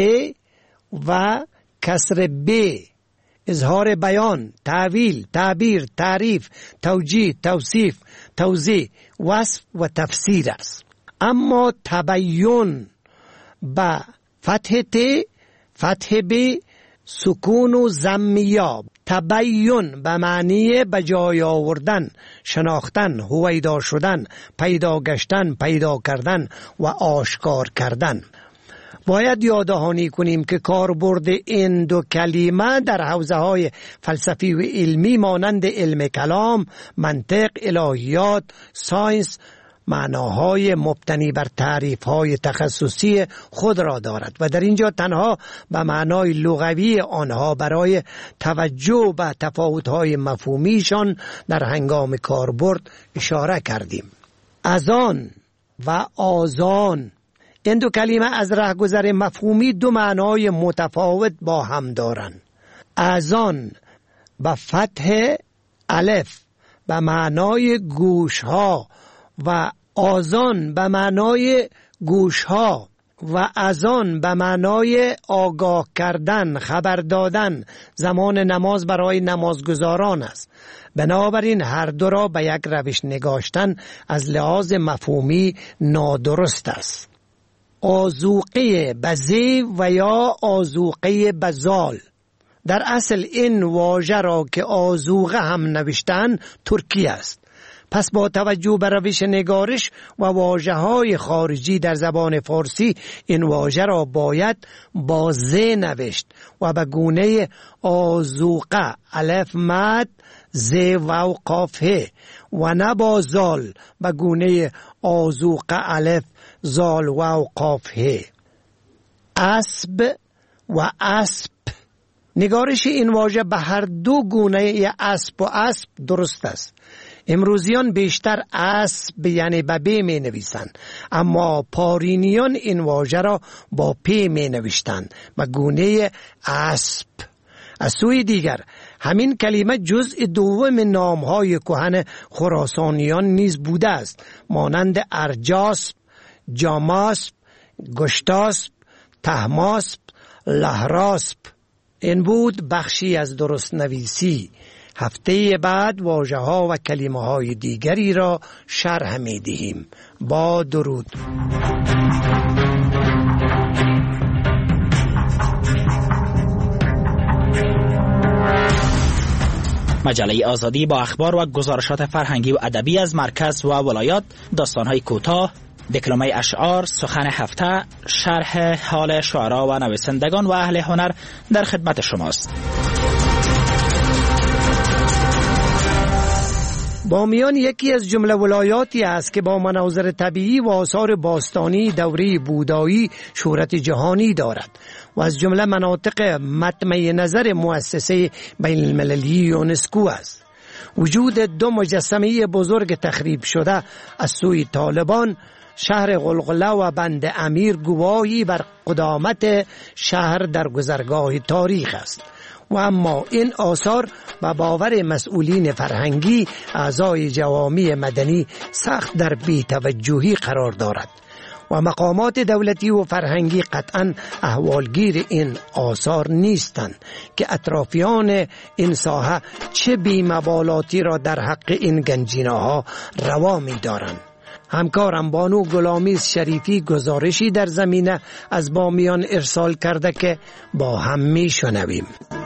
و کسر ب، اظهار بیان، تعویل، تعبیر، تعریف، توجیه، توصیف، توضیح، وصف و تفسیر است. اما تبین با فتح ت، فتح ب، سکون و ضمیه. تبین به معنی به جای آوردن، شناختن، هویدا شدن، پیدا گشتن، پیدا کردن و آشکار کردن. باید یاددهانی کنیم که کاربرد این دو کلمه در حوزه‌های فلسفی و علمی مانند علم کلام، منطق، الهیات، ساینس معناهای مبتنی بر تعریف‌های تخصصی خود را دارد و در اینجا تنها به معنای لغوی آنها برای توجه به تفاوت‌های مفهومیشان در هنگام کاربرد اشاره کردیم. اذان و آذان، این دو کلمه از رهگذر مفهومی دو معنای متفاوت با هم دارند. اذان به فتح الف به معنای گوش‌ها و آذان به معنای گوش‌ها و اذان به معنای آگاه کردن، خبر دادن، زمان نماز برای نمازگزاران است. بنابراین هر دو را به یک روش نگاشتن از لحاظ مفهومی نادرست است. آذوقه بزی و یا آذوقه بزال، در اصل این واژه را که آذوقه هم نوشتن ترکی است. پس با توجه به روش نگارش و واژه‌های خارجی در زبان فارسی این واژه را باید با ز نوشت و به گونه آذوقه الف مد ز واو قاف ه و نه با زال به گونه آذوقه الف زال واو قاف ه. اسب و اسب، نگارش این واژه به هر دو گونه اسب و اسب درست است. امروزیان بیشتر اسب یعنی به ب می نویسند، اما پارینیان این واژه را با پ می نوشتند به گونه اسب. از سوی دیگر همین کلمه جزء دوم نامهای کهن خراسانیان نیز بوده است، مانند ارجاسب، جاماسب، گشتاسب، تهماسب، لهراسب. این بود بخشی از درست نویسی. هفته بعد واژه ها و کلمه های دیگری را شرح می دهیم. با درود.
مجله آزادی با اخبار و گزارشات فرهنگی و ادبی از مرکز و ولایات، داستان‌های کوتاه، دکلمه اشعار، سخن هفته، شرح حال شعرا و نویسندگان و اهل هنر در خدمت شماست.
بامیان یکی از جمله ولایاتی است که با مناظر طبیعی و آثار باستانی دوره بودایی شهرت جهانی دارد و از جمله مناطق مطمع نظر مؤسسه بین المللی یونسکو است. وجود دو مجسمه بزرگ تخریب شده از سوی طالبان شهر غلغله و بند امیر گواهی بر قدامت شهر در گذرگاه تاریخ است. و اما این آثار و باور مسئولین فرهنگی اعضای جوامع مدنی سخت در بی‌توجهی قرار دارد و مقامات دولتی و فرهنگی قطعاً احوالگیر این آثار نیستند که اطرافیان این ساحه چه بی‌مبالاتی را در حق این گنجینه‌ها روا می‌دارند. همکارم بانو گلامیز شریفی گزارشی در زمینه از بامیان ارسال کرده که با هم میشنویم.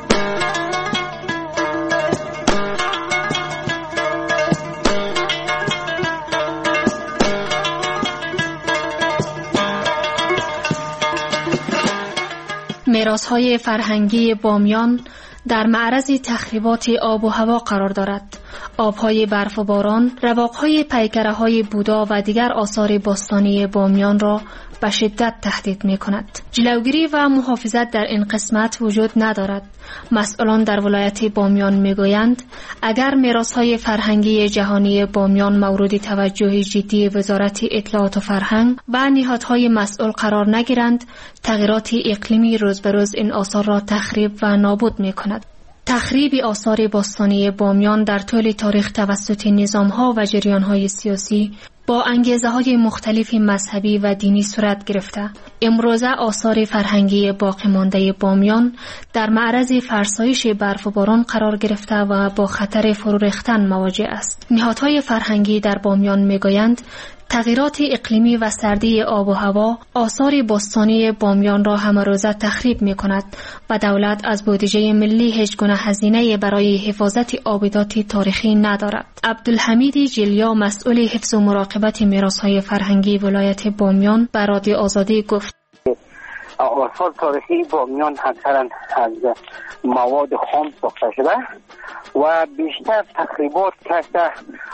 میراث‌های فرهنگی بامیان در معرض تخریبات آب و هوا قرار دارد. آب‌های برف و باران، رواق‌های پیکره‌های بودا و دیگر آثار باستانی بامیان را به شدت تهدید می‌کند. جلوگیری و محافظت در این قسمت وجود ندارد. مسئولان در ولایت بامیان می‌گویند اگر میراث‌های فرهنگی جهانی بامیان مورد توجه جدی وزارت اطلاعات و فرهنگ و نهادهای مسئول قرار نگیرند، تغییرات اقلیمی روز به روز این آثار را تخریب و نابود می‌کند. تخریب آثار باستانی بامیان در طول تاریخ توسط نظام‌ها و جریان‌های سیاسی با انگیزه‌های مختلف مذهبی و دینی صورت گرفته. امروزه آثار فرهنگی باقی مانده بامیان در معرض فرسایش برف و باران قرار گرفته و با خطر فرو ریختن مواجه است. نهادهای فرهنگی در بامیان می‌گویند تغییرات اقلیمی و سردی آب و هوا آثار باستانی بامیان را همه‌روزه تخریب می‌کند و دولت از بودجه ملی هیچ گونه هزینه برای حفاظت آبیات تاریخی ندارد. عبدالحمید جلیا مسئول حفظ و مراقبت میراث‌های فرهنگی ولایت بامیان به رادیو آزادی گفت:
آثار تاریخی بامیان اکثرا از مواد خام ساخته شده و بیشتر تخریبات کرده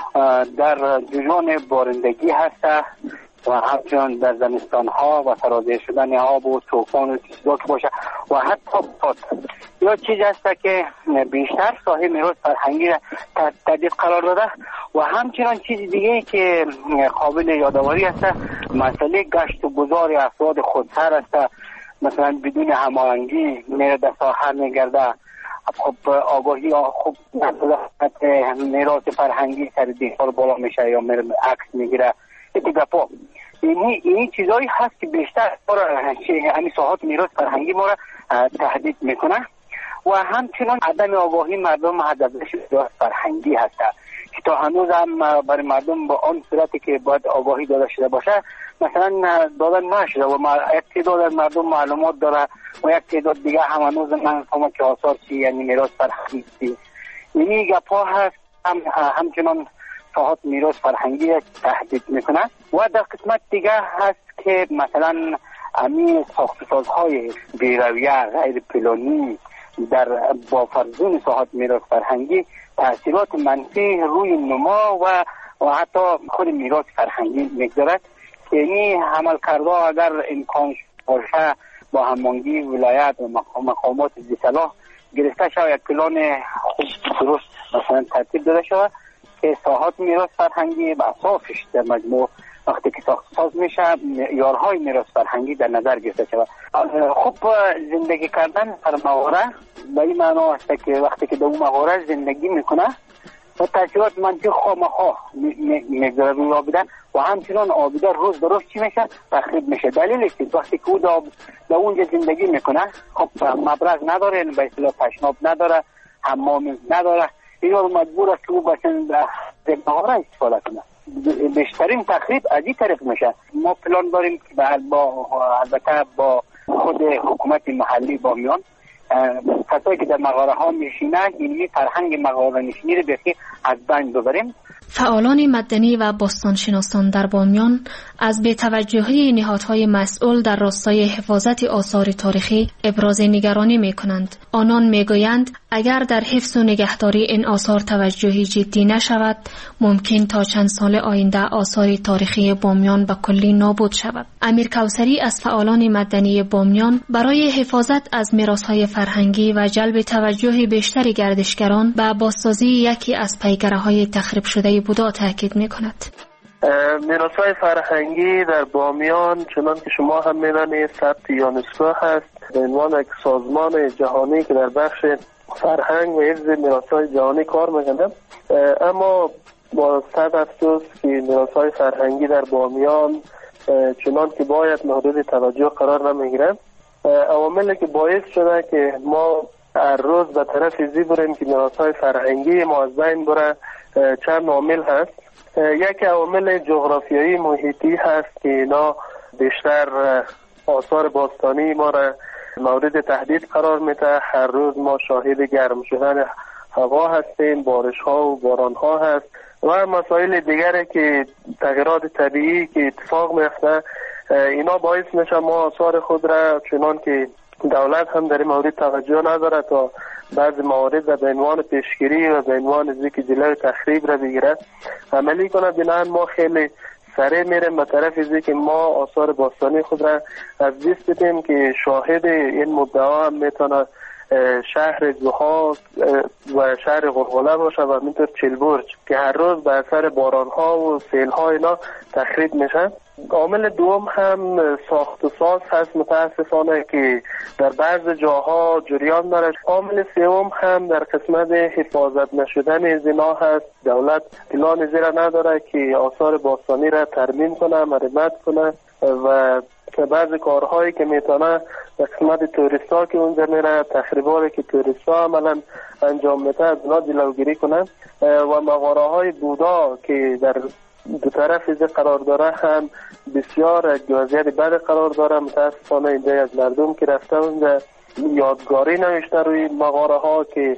در جریان بارندگی هسته و همچنان در زمستان ها و سرازیر شدن آب و طوفان و چیزا که باشه و حتی باد یا چیز هست که بیشتر صاحب میراث فرهنگی را تهدید قرار داده و همچنان چیز دیگه که قابل یادآوری است مسئله گشت و گذار افراد خودسر است. مثلا بدون هماهنگی میره در ساحل میگرده. خب آگاهی خوب میراث فرهنگی سر دیوار بالا میشه یا میره عکس میگیره. این چیزایی هست که بیشتر همین ساحات میراث فرهنگی ما را تهدید میکنه و همچنان عدم آگاهی مردم از ارزش میراث فرهنگی هست که تا هنوز هم برای مردم با آن صورتی که باید آگاهی داده شده باشه مثلا دادن نشده و یک تعداد مردم معلومات داره و یک تعداد دیگه هم هنوز نمی‌فهمه که آثار چی یعنی میراث فرهنگی چی. این گپا هست همچنان ساحات میراث فرهنگی تهدید میکنه و در قسمت دیگه هست که مثلا امی ساخت‌وسازهای بی‌رویه غیر پلانی در با فرزون ساحات میراث فرهنگی تأثیرات منفی روی نما و حتی خود میراث فرهنگی میگذارد. یعنی عمل کرده اگر امکان باشه با همانگی ولایت و مقامات ذی‌صلاح گرفته شود یک پلان خوب درست مثلا ترتیب داده شود که ساحات میراث فرهنگی به اساسش در مجموع وقتی که ساخت میشه معیارهای میراث فرهنگی در نظر گرفته شود. خوب زندگی کردن در مغاره به این معنا است که وقتی که در اون مغاره زندگی میکنه و تاثیرات منفی خامخواه میگذاره روی آبیده و همچنان آبیده روز به روز چی میشه؟ تخریب میشه. دلیلی که وقتی که او در اونجا زندگی میکنه خب مبرز نداره، به اصطلاح تشناب نداره، حمام نداره، اینا مجبور است که او بچن مهاره استفاده کنه. بیشترین تخریب از این طریق میشه. ما پلان داریم که البته با خود حکومت محلی بامیان کسایی که در مغاره ها میشینن این فرهنگ مغاره نشینی رو بخی از بین ببریم.
فعالان مدنی و باستانشناسان در بامیان از بی‌توجهی نهادهای مسئول در راستای حفاظت آثار تاریخی ابراز نگرانی می‌کنند. آنان می‌گویند اگر در حفظ و نگهداری این آثار توجهی جدی نشود، ممکن تا چند سال آینده آثار تاریخی بامیان به کلی نابود شود. امیر کوثری از فعالان مدنی بامیان برای حفاظت از میراث‌های فرهنگی و جلب توجه بیشتر گردشگران به بازسازی یکی از پیکره‌های تخریب شده بودا تاکید می‌کند.
میراث‌های فرهنگی در بامیان چنان که شما هم می‌دانید ثبت یونسکو هست به عنوان یک سازمان جهانی که در بخش فرهنگ و حفظ میراث‌های جهانی کار می‌کنه، اما با صد افسوس که میراث‌های فرهنگی در بامیان چنان که باید مورد توجه قرار نمی‌گیره. عواملی که باعث شده که ما هر روز به طرف زی بریم که میراث‌های فرهنگی ما از بین بره چند عامل هست. یک عامل جغرافیایی محیطی هست که اینا بیشتر آثار باستانی ما را مورد تهدید قرار میده. هر روز ما شاهد گرم شدن هوا هستیم، بارش ها و باران ها هست و مسائل دیگری که تغییرات طبیعی که اتفاق میفته، اینا باعث میشه ما آثار خود را چنان که دولت هم در این مورد توجه نداره تا بعضی موارد به عنوان پیشگیری و به عنوان ذکر جلوی تخریب را بگیره عملی کنه. بنابراین ما خیلی سریع میریم به طرف ذکر ما آثار باستانی خود را از دست بدیم که شاهد این مدعا هم میتونه شهر زوها و شهر غلغله باشه و همینطور چلبرج که هر روز به اثر باران ها و سیل ها اینا تخریب میشن. عامل دوم هم ساخت و ساز هست متاسفانه که در بعض جاها جریان داره. عامل سوم هم در قسمت حفاظت نشدن زنا هست. دولت پلان زیرا نداره که آثار باستانی را ترمیم کنه، مرمت کنه و بعضی کارهایی که میتونه در قسمت توریستا که اونجا میره، تخریباتی که توریستا عملا انجام میده از اونا جلوگیری کنن و مغاره های بودا که در دو طرف از قرار داره هم بسیار وضعیت بد قرار داره. متاسفانه اینجا از مردم که رفته اونجا یادگاری نوشته روی مغاره ها که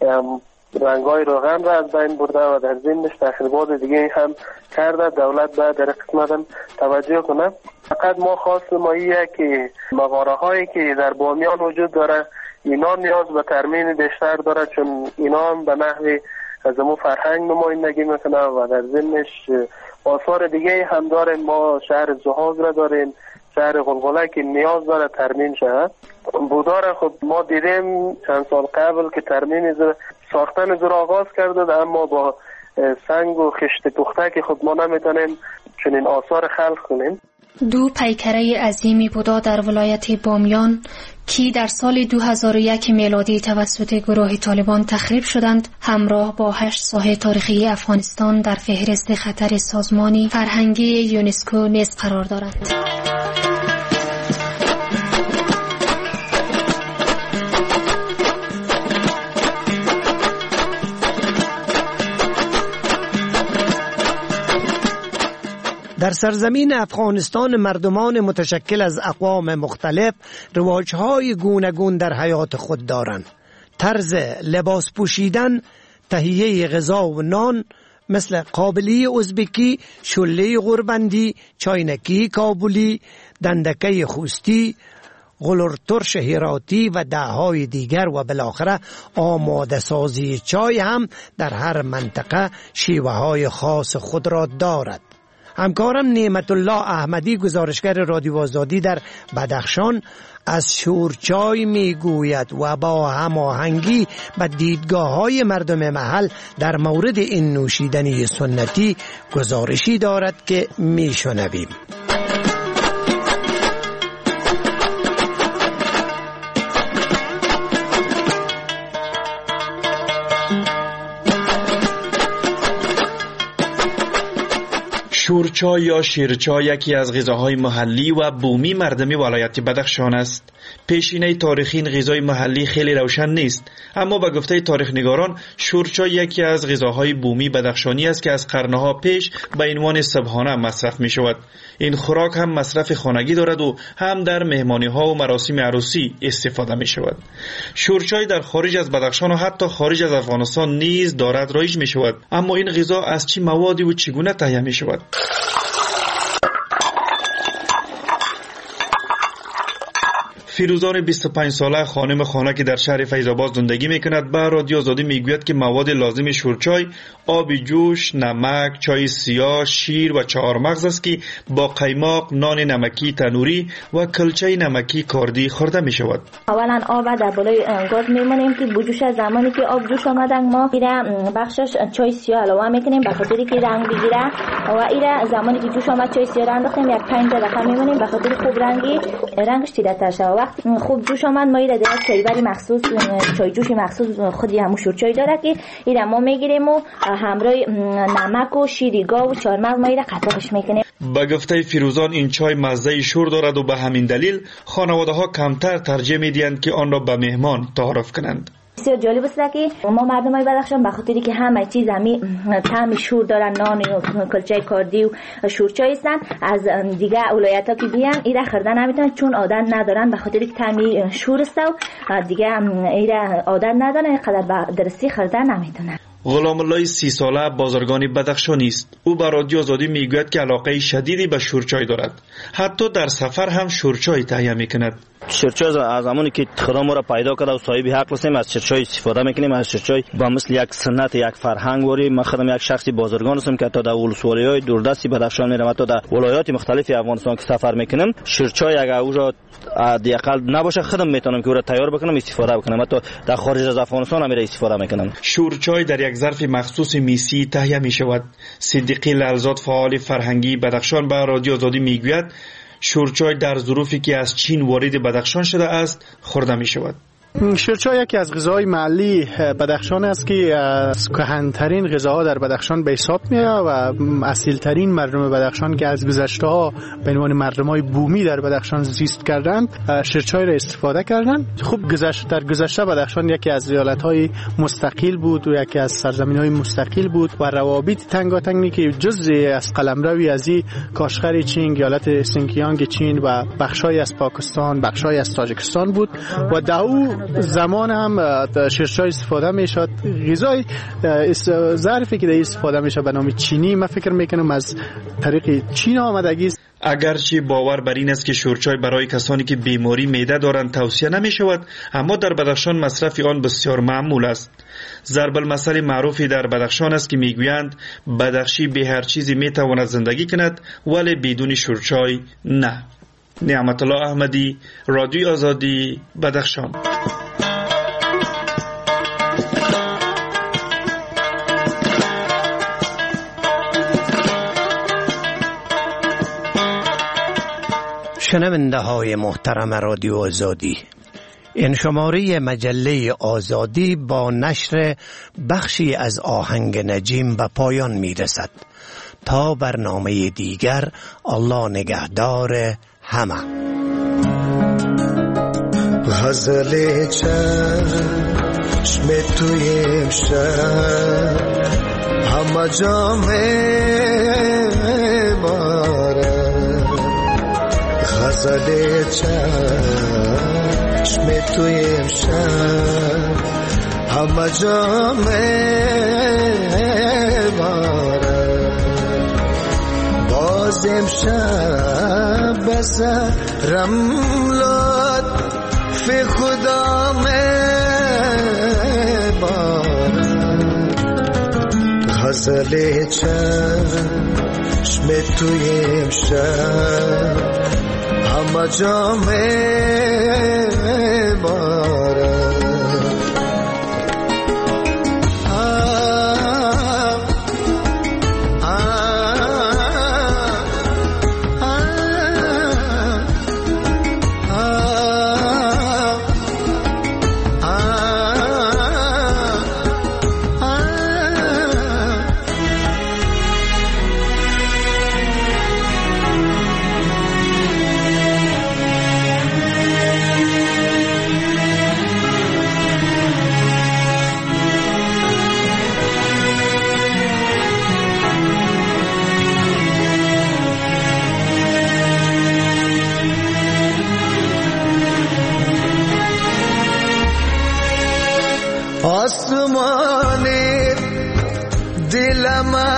رنگای روغن را از بین برده و در ضمنش تخریبات دیگه هم کرده. دولت باید در قسمت هم توجه کنه. فقط ما خواست ما ایه که مغاره هایی که در بامیان وجود داره اینا نیاز به ترمیم بیشتر داره، چون اینا هم به نحوی از امو فرهنگ نمایندگی میکنه و در ضمنش آثار دیگه هم داریم. ما شهر زوهاز را داریم، شهر غلغله که نیاز داره ترمیم شد. بودا را خب ما دیدیم چند سال قبل که ترمیم ساختن زور آغاز کرده، اما با سنگ و خشت پخته که خب ما نمیتونیم چنین آثار خلق کنیم.
دو پیکره عظیمی بودا در ولایت بامیان که در سال 2001 میلادی توسط گروه طالبان تخریب شدند، همراه با 8 ساحه تاریخی افغانستان در فهرست خطر سازمانی فرهنگی یونسکو نیز قرار دارند.
در سرزمین افغانستان مردمان متشکل از اقوام مختلف رواج‌های گوناگون در حیات خود دارند. طرز لباس پوشیدن، تهیه غذا و نان مثل قابلی ازبکی، شله غربندی، چاینکی کابلی، دندکه خوستی، غلورترش هراتی و دههای دیگر و بالاخره آماده سازی چای هم در هر منطقه شیوه های خاص خود را دارد. همکارم نعمت الله احمدی گزارشگر رادیو آزادی در بدخشان از شورچای میگوید و با هماهنگی با دیدگاه‌های مردم محل در مورد این نوشیدنی سنتی گزارشی دارد که میشنویم.
شورچای یا شیرچای یکی از غذاهای محلی و بومی مردمی ولایت بدخشان است. پیشینه تاریخی این غذای محلی خیلی روشن نیست، اما به گفته تاریخ‌نگاران شورچای یکی از غذاهای بومی بدخشانی است که از قرنها پیش به عنوان صبحانه مصرف می شود. این خوراک هم مصرف خانگی دارد و هم در مهمانی‌ها و مراسم عروسی استفاده می شود. شورچای در خارج از بدخشان و حتی خارج از افغانستان نیز دارد رایج می شود. اما این غذا از چه موادی و چگونه تهیه می شود؟ فیروزان 25 ساله خانم خانه که در شهر فیض‌آباد زندگی میکند به رادیو آزادی میگوید که مواد لازم شورچای آب جوش، نمک، چای سیاه، شیر و چهارمغز است که با قیماق، نان نمکی تنوری و کلچه نمکی کردی خورده می شود.
اولا آب در بالای گاز میمونیم که بجوش. زمانی که آب جوش آمدن ما ایره بخشش چای سیاه علاوه میکنیم به خاطری که رنگ بگیره و ایره زمانی که جوش آمد چای سیاه انداختیم یک 5 دقیقه میمونیم به خاطر خوب رنگش تیره‌تر شه. وقتی خوب جوش آمد ما ایره دیگه چایبری مخصوص، چای جوشی مخصوص خودی همون شورچای داره که ایره ما میگیریم و همراه نمک و شیر گاو و چهارمغز ما ایره قطعش میکنیم.
با گفته فیروزان این چای مزه شور دارد و به همین دلیل خانواده ها کمتر ترجیح میدهند که آن را به مهمان تعارف کنند.
بسیار جالب است که ما مردمای بدخشان به خاطری که همه چیز همی طعم شور دارن، نان و کلچه کردی و شورچای هستن، از دیگه ولایت‌ها که بیان ایره خریدن نمیتونن چون عادت ندارن به خاطری که طعم شور است و دیگه ایره عادت ندارن قدر به درستی خریدن نمیتونن.
غلام الله 30 ساله بازرگانی بدخشانی است. او به رادیو آزادی میگوید که علاقه شدیدی به شورچای دارد. حتی در سفر هم شورچای تهیه میکند.
شورچای از زمانی که خدا ما را پیدا کرده و صاحب حق هستیم از شورچای استفاده میکنیم. از شورچای با مثل یک سنت، یک فرهنگ واری. من خودم یک شخصی بازرگان هستم که تا در ولسوالی‌های دوردستی بدخشان میرم، تا در ولایات مختلفی افغانستان که سفر میکنم، شورچای اگر او را حداقل نباشه خودم میتونم که او را تیار بکنم استفاده بکنم. حتی در خارج از افغانستان هم استفاده میکنم.
شورچای در یک ظرف مخصوص میسی تهیه می شود. صدیقی لالزاد فعال فرهنگی بدخشان به رادیو آزادی میگوید شورچای در ظروفی که از چین وارد بدخشان شده است خورده می شود.
شورچای یکی از غذاهای محلی بدخشان است که از کهن‌ترین غذاها در بدخشان به حساب میاد و اصیل‌ترین مردم بدخشان که از گذشته‌ها به عنوان مردمای بومی در بدخشان زیست کردند شورچای را استفاده کردند. خوب در گذشته بدخشان یکی از ایالت‌های مستقل بود و یکی از سرزمین‌های مستقل بود و روابط تنگاتنگی که جزئی از قلمروی از کاشغر چین، ایالت سینکیانگ چین و بخشای از پاکستان، بخشای از تاجیکستان بود و در او زمان هم شورچای استفاده میشد. غذای ظرفی که در استفاده میشه به نام چینی من فکر میکنم از طریق چین آمدگی است.
اگرچه باور بر این است که شورچای برای کسانی که بیماری معده دارند توصیه نمی شود، اما در بدخشان مصرف آن بسیار معمول است. ضرب المثل معروفی در بدخشان است که میگویند بدخشی به هر چیزی میتواند زندگی کند ولی بدون شورچای نه. نعمت الله احمدی، رادیو آزادی، بدخشان.
شنونده های محترم رادیو آزادی، این شماره مجله آزادی با نشر بخشی از آهنگ نجیم به پایان می رسد. تا برنامه دیگر، الله نگهدار همه.
غزل چشم توی امشب همه جامه باره، غزل چشم توی امشب همه جامه باره، باز امشب بسرم لطف خدا باره، غزل چشم توی امشب همه جامه باره.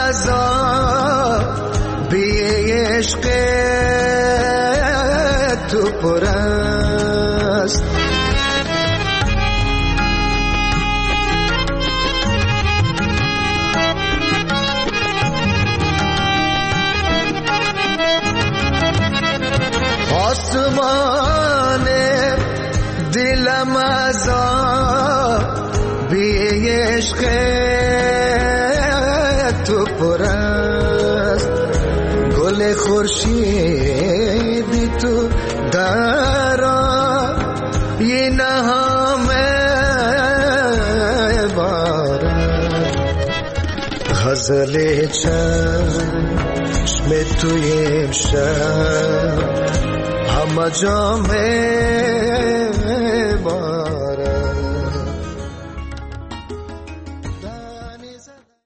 بی عشق تو پر است آسمان دلم از بی عشق تو پر است گل خورشیدی تو در این همه بارد غزل چشم توی امشب همه جا می بارد